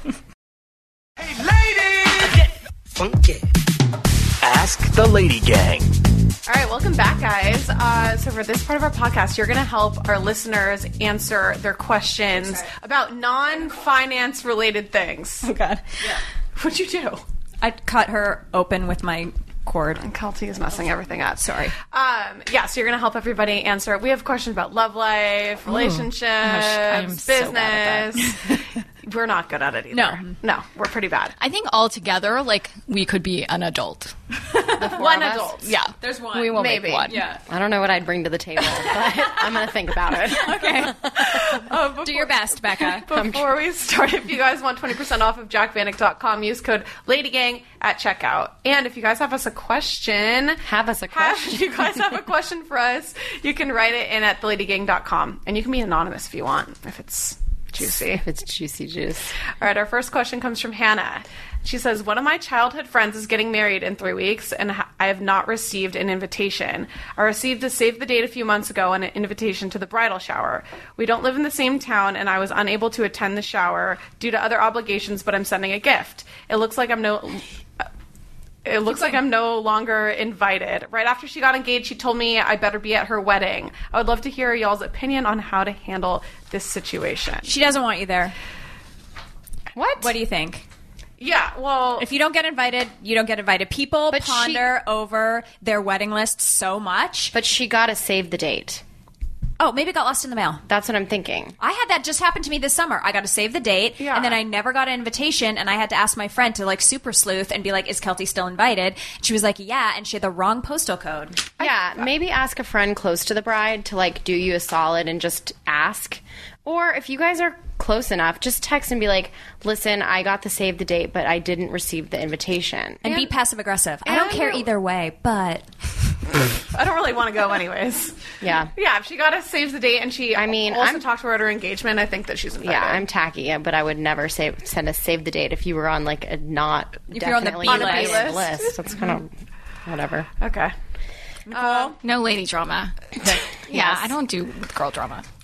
Hey, ladies! Get funky. Ask the Lady Gang. All right, welcome back, guys. So for this part of our podcast, you're going to help our listeners answer their questions about non-finance related things. Oh, God. Yeah. What'd you do? I cut her open with my cord. Kelty is messing everything up. Sorry. So you're going to help everybody answer. We have questions about love life, relationships, I'm business. so bad at that. We're not good at it either. No, we're pretty bad. I think altogether, we could be an adult. One adult. Yeah. There's one. We will Maybe. make one. Yeah. I don't know what I'd bring to the table, but I'm going to think about it. Okay. Do your best, Becca. Before we start, if you guys want 20% off of jackvanek.com, use code LADYGANG at checkout. And if you guys have us a question, if you guys have a question for us, you can write it in at theladygang.com. And you can be anonymous if you want, if it's juicy. If it's juicy juice. All right, our first question comes from Hannah. She says, one of my childhood friends is getting married in 3 weeks, and I have not received an invitation. I received a save the date a few months ago and an invitation to the bridal shower. We don't live in the same town, and I was unable to attend the shower due to other obligations, but I'm sending a gift. It looks like I'm no longer invited. Right after she got engaged, she told me I better be at her wedding. I would love to hear y'all's opinion on how to handle this situation. She doesn't want you there. What? What do you think? Yeah, well... If you don't get invited, you don't get invited. People ponder over their wedding list so much. But she got to save the date. Oh, maybe it got lost in the mail. That's what I'm thinking. I had that just happen to me this summer. I got to save the date, and then I never got an invitation, and I had to ask my friend to, super sleuth and be like, is Kelty still invited? She was like, yeah, and she had the wrong postal code. Yeah, maybe ask a friend close to the bride to, do you a solid and just ask. Or if you guys are close enough, just text and be like, listen, I got the save the date, but I didn't receive the invitation. And be passive-aggressive. I don't care either way, but... I don't really want to go anyways. Yeah. Yeah, if she got to save the date and she also talked to her at her engagement, I think that she's invited. Yeah, I'm tacky, but I would never send a save the date if you were on, a not if you're on the B list. That's kind of whatever. Okay. No lady drama. Yeah, I don't do girl drama. Okay.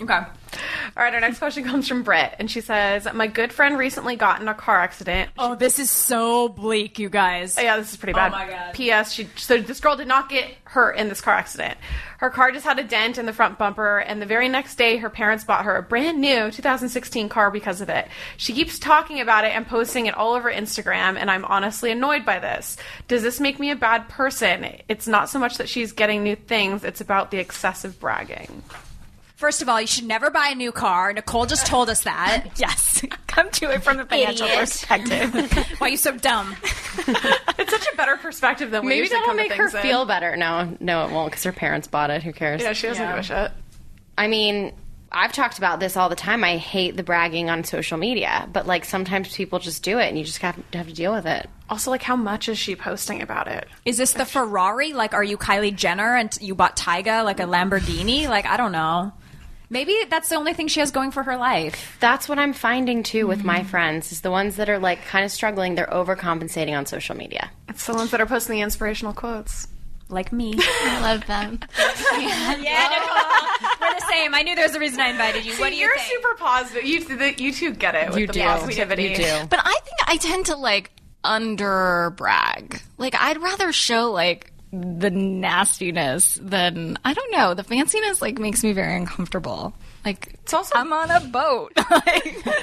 All right, our next question comes from Britt, and she says, my good friend recently got in a car accident. Oh, this is so bleak, you guys. Yeah, this is pretty bad. Oh, my God. P.S. So this girl did not get hurt in this car accident. Her car just had a dent in the front bumper, and the very next day, her parents bought her a brand new 2016 car because of it. She keeps talking about it and posting it all over Instagram, and I'm honestly annoyed by this. Does this make me a bad person? It's not so much that she's getting new things, it's about the excessive bragging. First of all, you should never buy a new car. Nicole just told us that. Yes. Come to it from the financial perspective. Why are you so dumb? It's such a better perspective than we Maybe usually that'll come to make her things feel in. better. No, it won't, because her parents bought it. Who cares? Yeah, she doesn't give a shit. I mean, I've talked about this all the time. I hate the bragging on social media, but like sometimes people just do it, and you just have to deal with it. Also, like, how much is she posting about it? Is this the Ferrari? Like, are you Kylie Jenner and you bought Tyga, like a Lamborghini? Like, I don't know. Maybe that's the only thing she has going for her life. That's what I'm finding, too, with my friends, is the ones that are, like, kind of struggling, they're overcompensating on social media. It's the ones that are posting the inspirational quotes. Like me. I love them. Yeah, Nicole. We're the same. I knew there was a reason I invited you. What do you You're think? super positive. You two get it with You the do. positivity. You do. But I think I tend to, like, under brag. Like, I'd rather show, like, the nastiness than, I don't know, the fanciness, like, makes me very uncomfortable. Like, It's also- I'm on a boat. Like, what?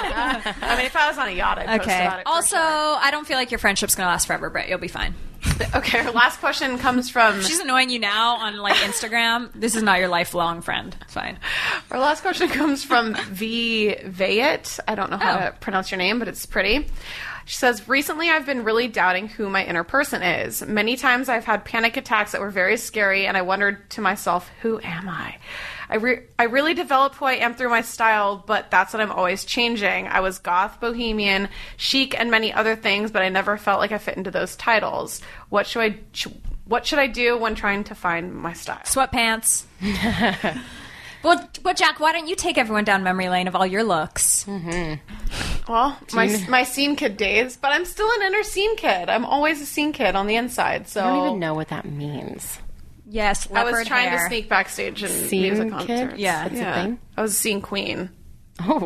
I mean, if I was on a yacht, I'd post Okay. about it. for Also, sure. I don't feel like your friendship's going to last forever, Britt. You'll be fine. Okay, our last question comes from... She's annoying you now on, like, Instagram. This is not your lifelong friend. It's fine. Our last question comes from V. Vayet. I don't know how to pronounce your name, but it's pretty. She says, recently I've been really doubting who my inner person is. Many times I've had panic attacks that were very scary, and I wondered to myself, who am I? I really developed who I am through my style, but that's what I'm always changing. I was goth, bohemian, chic, and many other things, but I never felt like I fit into those titles. What should I do when trying to find my style? Sweatpants. Well, Jack, why don't you take everyone down memory lane of all your looks? Well, my scene kid days, but I'm still an inner scene kid. I'm always a scene kid on the inside. So I don't even know what that means. Yes, I leopard was trying hair. to sneak backstage in Scene music kid? concerts. Yeah. That's a thing? I was a scene queen. Oh.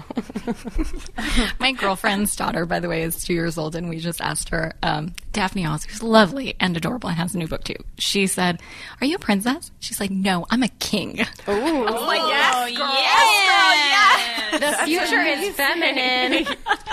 My girlfriend's daughter, by the way, is 2 years old, and we just asked her, Daphne Oz, who's lovely and adorable and has a new book too. She said, "Are you a princess?" She's like, "No, I'm a king." Oh, like, yes, girl. The future is feminine.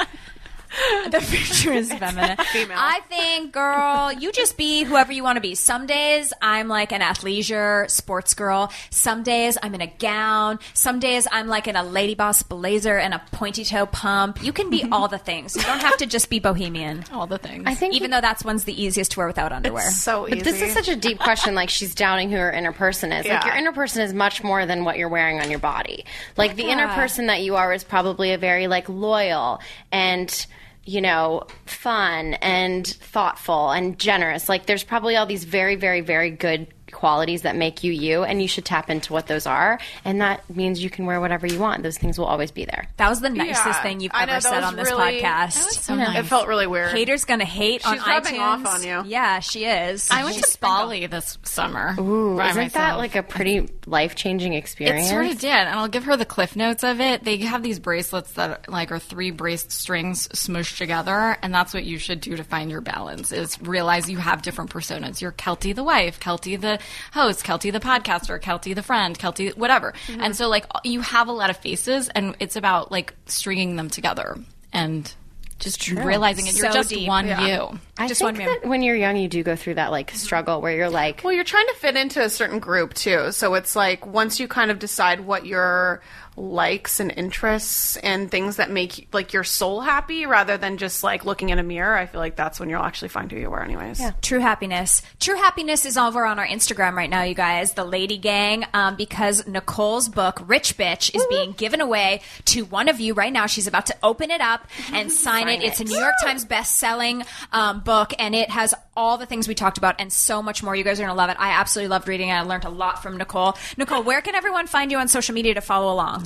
The future is feminine. Female. I think, girl, you just be whoever you want to be. Some days I'm like an athleisure sports girl. Some days I'm in a gown. Some days I'm like in a Lady Boss blazer and a pointy toe pump. You can be all the things. You don't have to just be bohemian. All the things. I think Even though that's one's the easiest to wear without underwear. It's so easy. But this is such a deep question. Like, she's doubting who her inner person is. Like, Yeah. your inner person is much more than what you're wearing on your body. Like, the inner person that you are is probably a very, like, loyal and, you know, fun and thoughtful and generous. Like, there's probably all these very, very, very good qualities that make you you, and you should tap into what those are. And that means you can wear whatever you want. Those things will always be there. That was the nicest Yeah. thing you've I know, ever that said was on this really- podcast. so nice. It felt really weird. Haters gonna hate on She's rubbing iTunes. off on you. Yeah, she is. I went to Bali this summer. Ooh, by isn't that myself. like a pretty life-changing experience? It sort of did, and I'll give her the cliff notes of it. They have these bracelets that like are 3 braced strings smushed together, and that's what you should do to find your balance. Is realize you have different personas. You're Kelty the wife, Kelty the host, Kelty the podcaster, Kelty the friend, Kelty whatever. And so like you have a lot of faces, and it's about like stringing them together and just realizing it. You're So just deep. one Yeah. you. I Just think one that when you're young, you do go through that like struggle where you're like, Well, you're trying to fit into a certain group too. So it's like once you kind of decide what your likes and interests and things that make like your soul happy rather than just like looking in a mirror, I feel like that's when you'll actually find who you are anyways. Yeah. True Happiness. True Happiness is over on our Instagram right now, you guys, the Lady Gang, because Nicole's book, Rich Bitch, is being given away to one of you right now. She's about to open it up and sign it. It's a New York Times best-selling book, and it has all the things we talked about and so much more. You guys are going to love it. I absolutely loved reading it. I learned a lot from Nicole. Nicole, where can everyone find you on social media to follow along?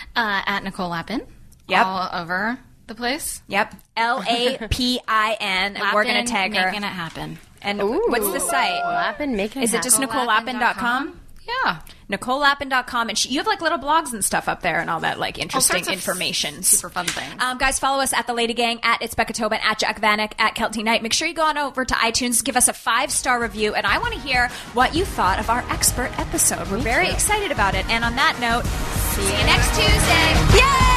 At Nicole Lapin. Yep. All over the place. Yep. LAPIN, and we're going to tag her. Making it happen. And what's the site? Lappin, making Is it just NicoleLappin.com? Yeah. NicoleLappin.com. And you have like little blogs and stuff up there and all that like interesting information. Super fun things. Guys, follow us at The Lady Gang, at It's Becca Tobin, at Jack Vanek, at Kelty Knight. Make sure you go on over to iTunes, give us a 5-star review, and I want to hear what you thought of our expert episode. We're very excited about it. And on that note, see you next Tuesday.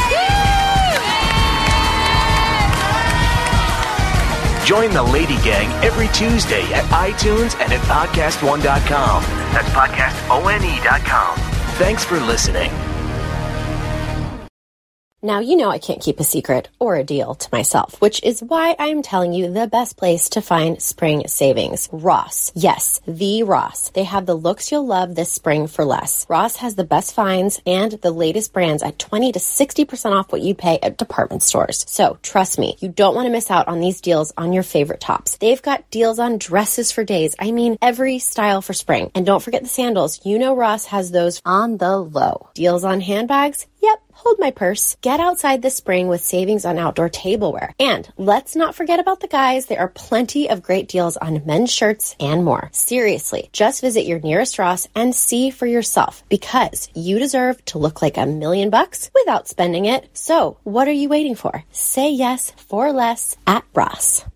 Yay! Join the Lady Gang every Tuesday at iTunes and at podcastone.com. That's podcastone.com. Thanks for listening. Now, you know I can't keep a secret or a deal to myself, which is why I'm telling you the best place to find spring savings. Ross. Yes, the Ross. They have the looks you'll love this spring for less. Ross has the best finds and the latest brands at 20 to 60% off what you pay at department stores. So, trust me, you don't want to miss out on these deals on your favorite tops. They've got deals on dresses for days. I mean, every style for spring. And don't forget the sandals. You know Ross has those on the low. Deals on handbags? Yep. Hold my purse. Get outside this spring with savings on outdoor tableware. And let's not forget about the guys. There are plenty of great deals on men's shirts and more. Seriously, just visit your nearest Ross and see for yourself, because you deserve to look like $1 million without spending it. So what are you waiting for? Say yes for less at Ross.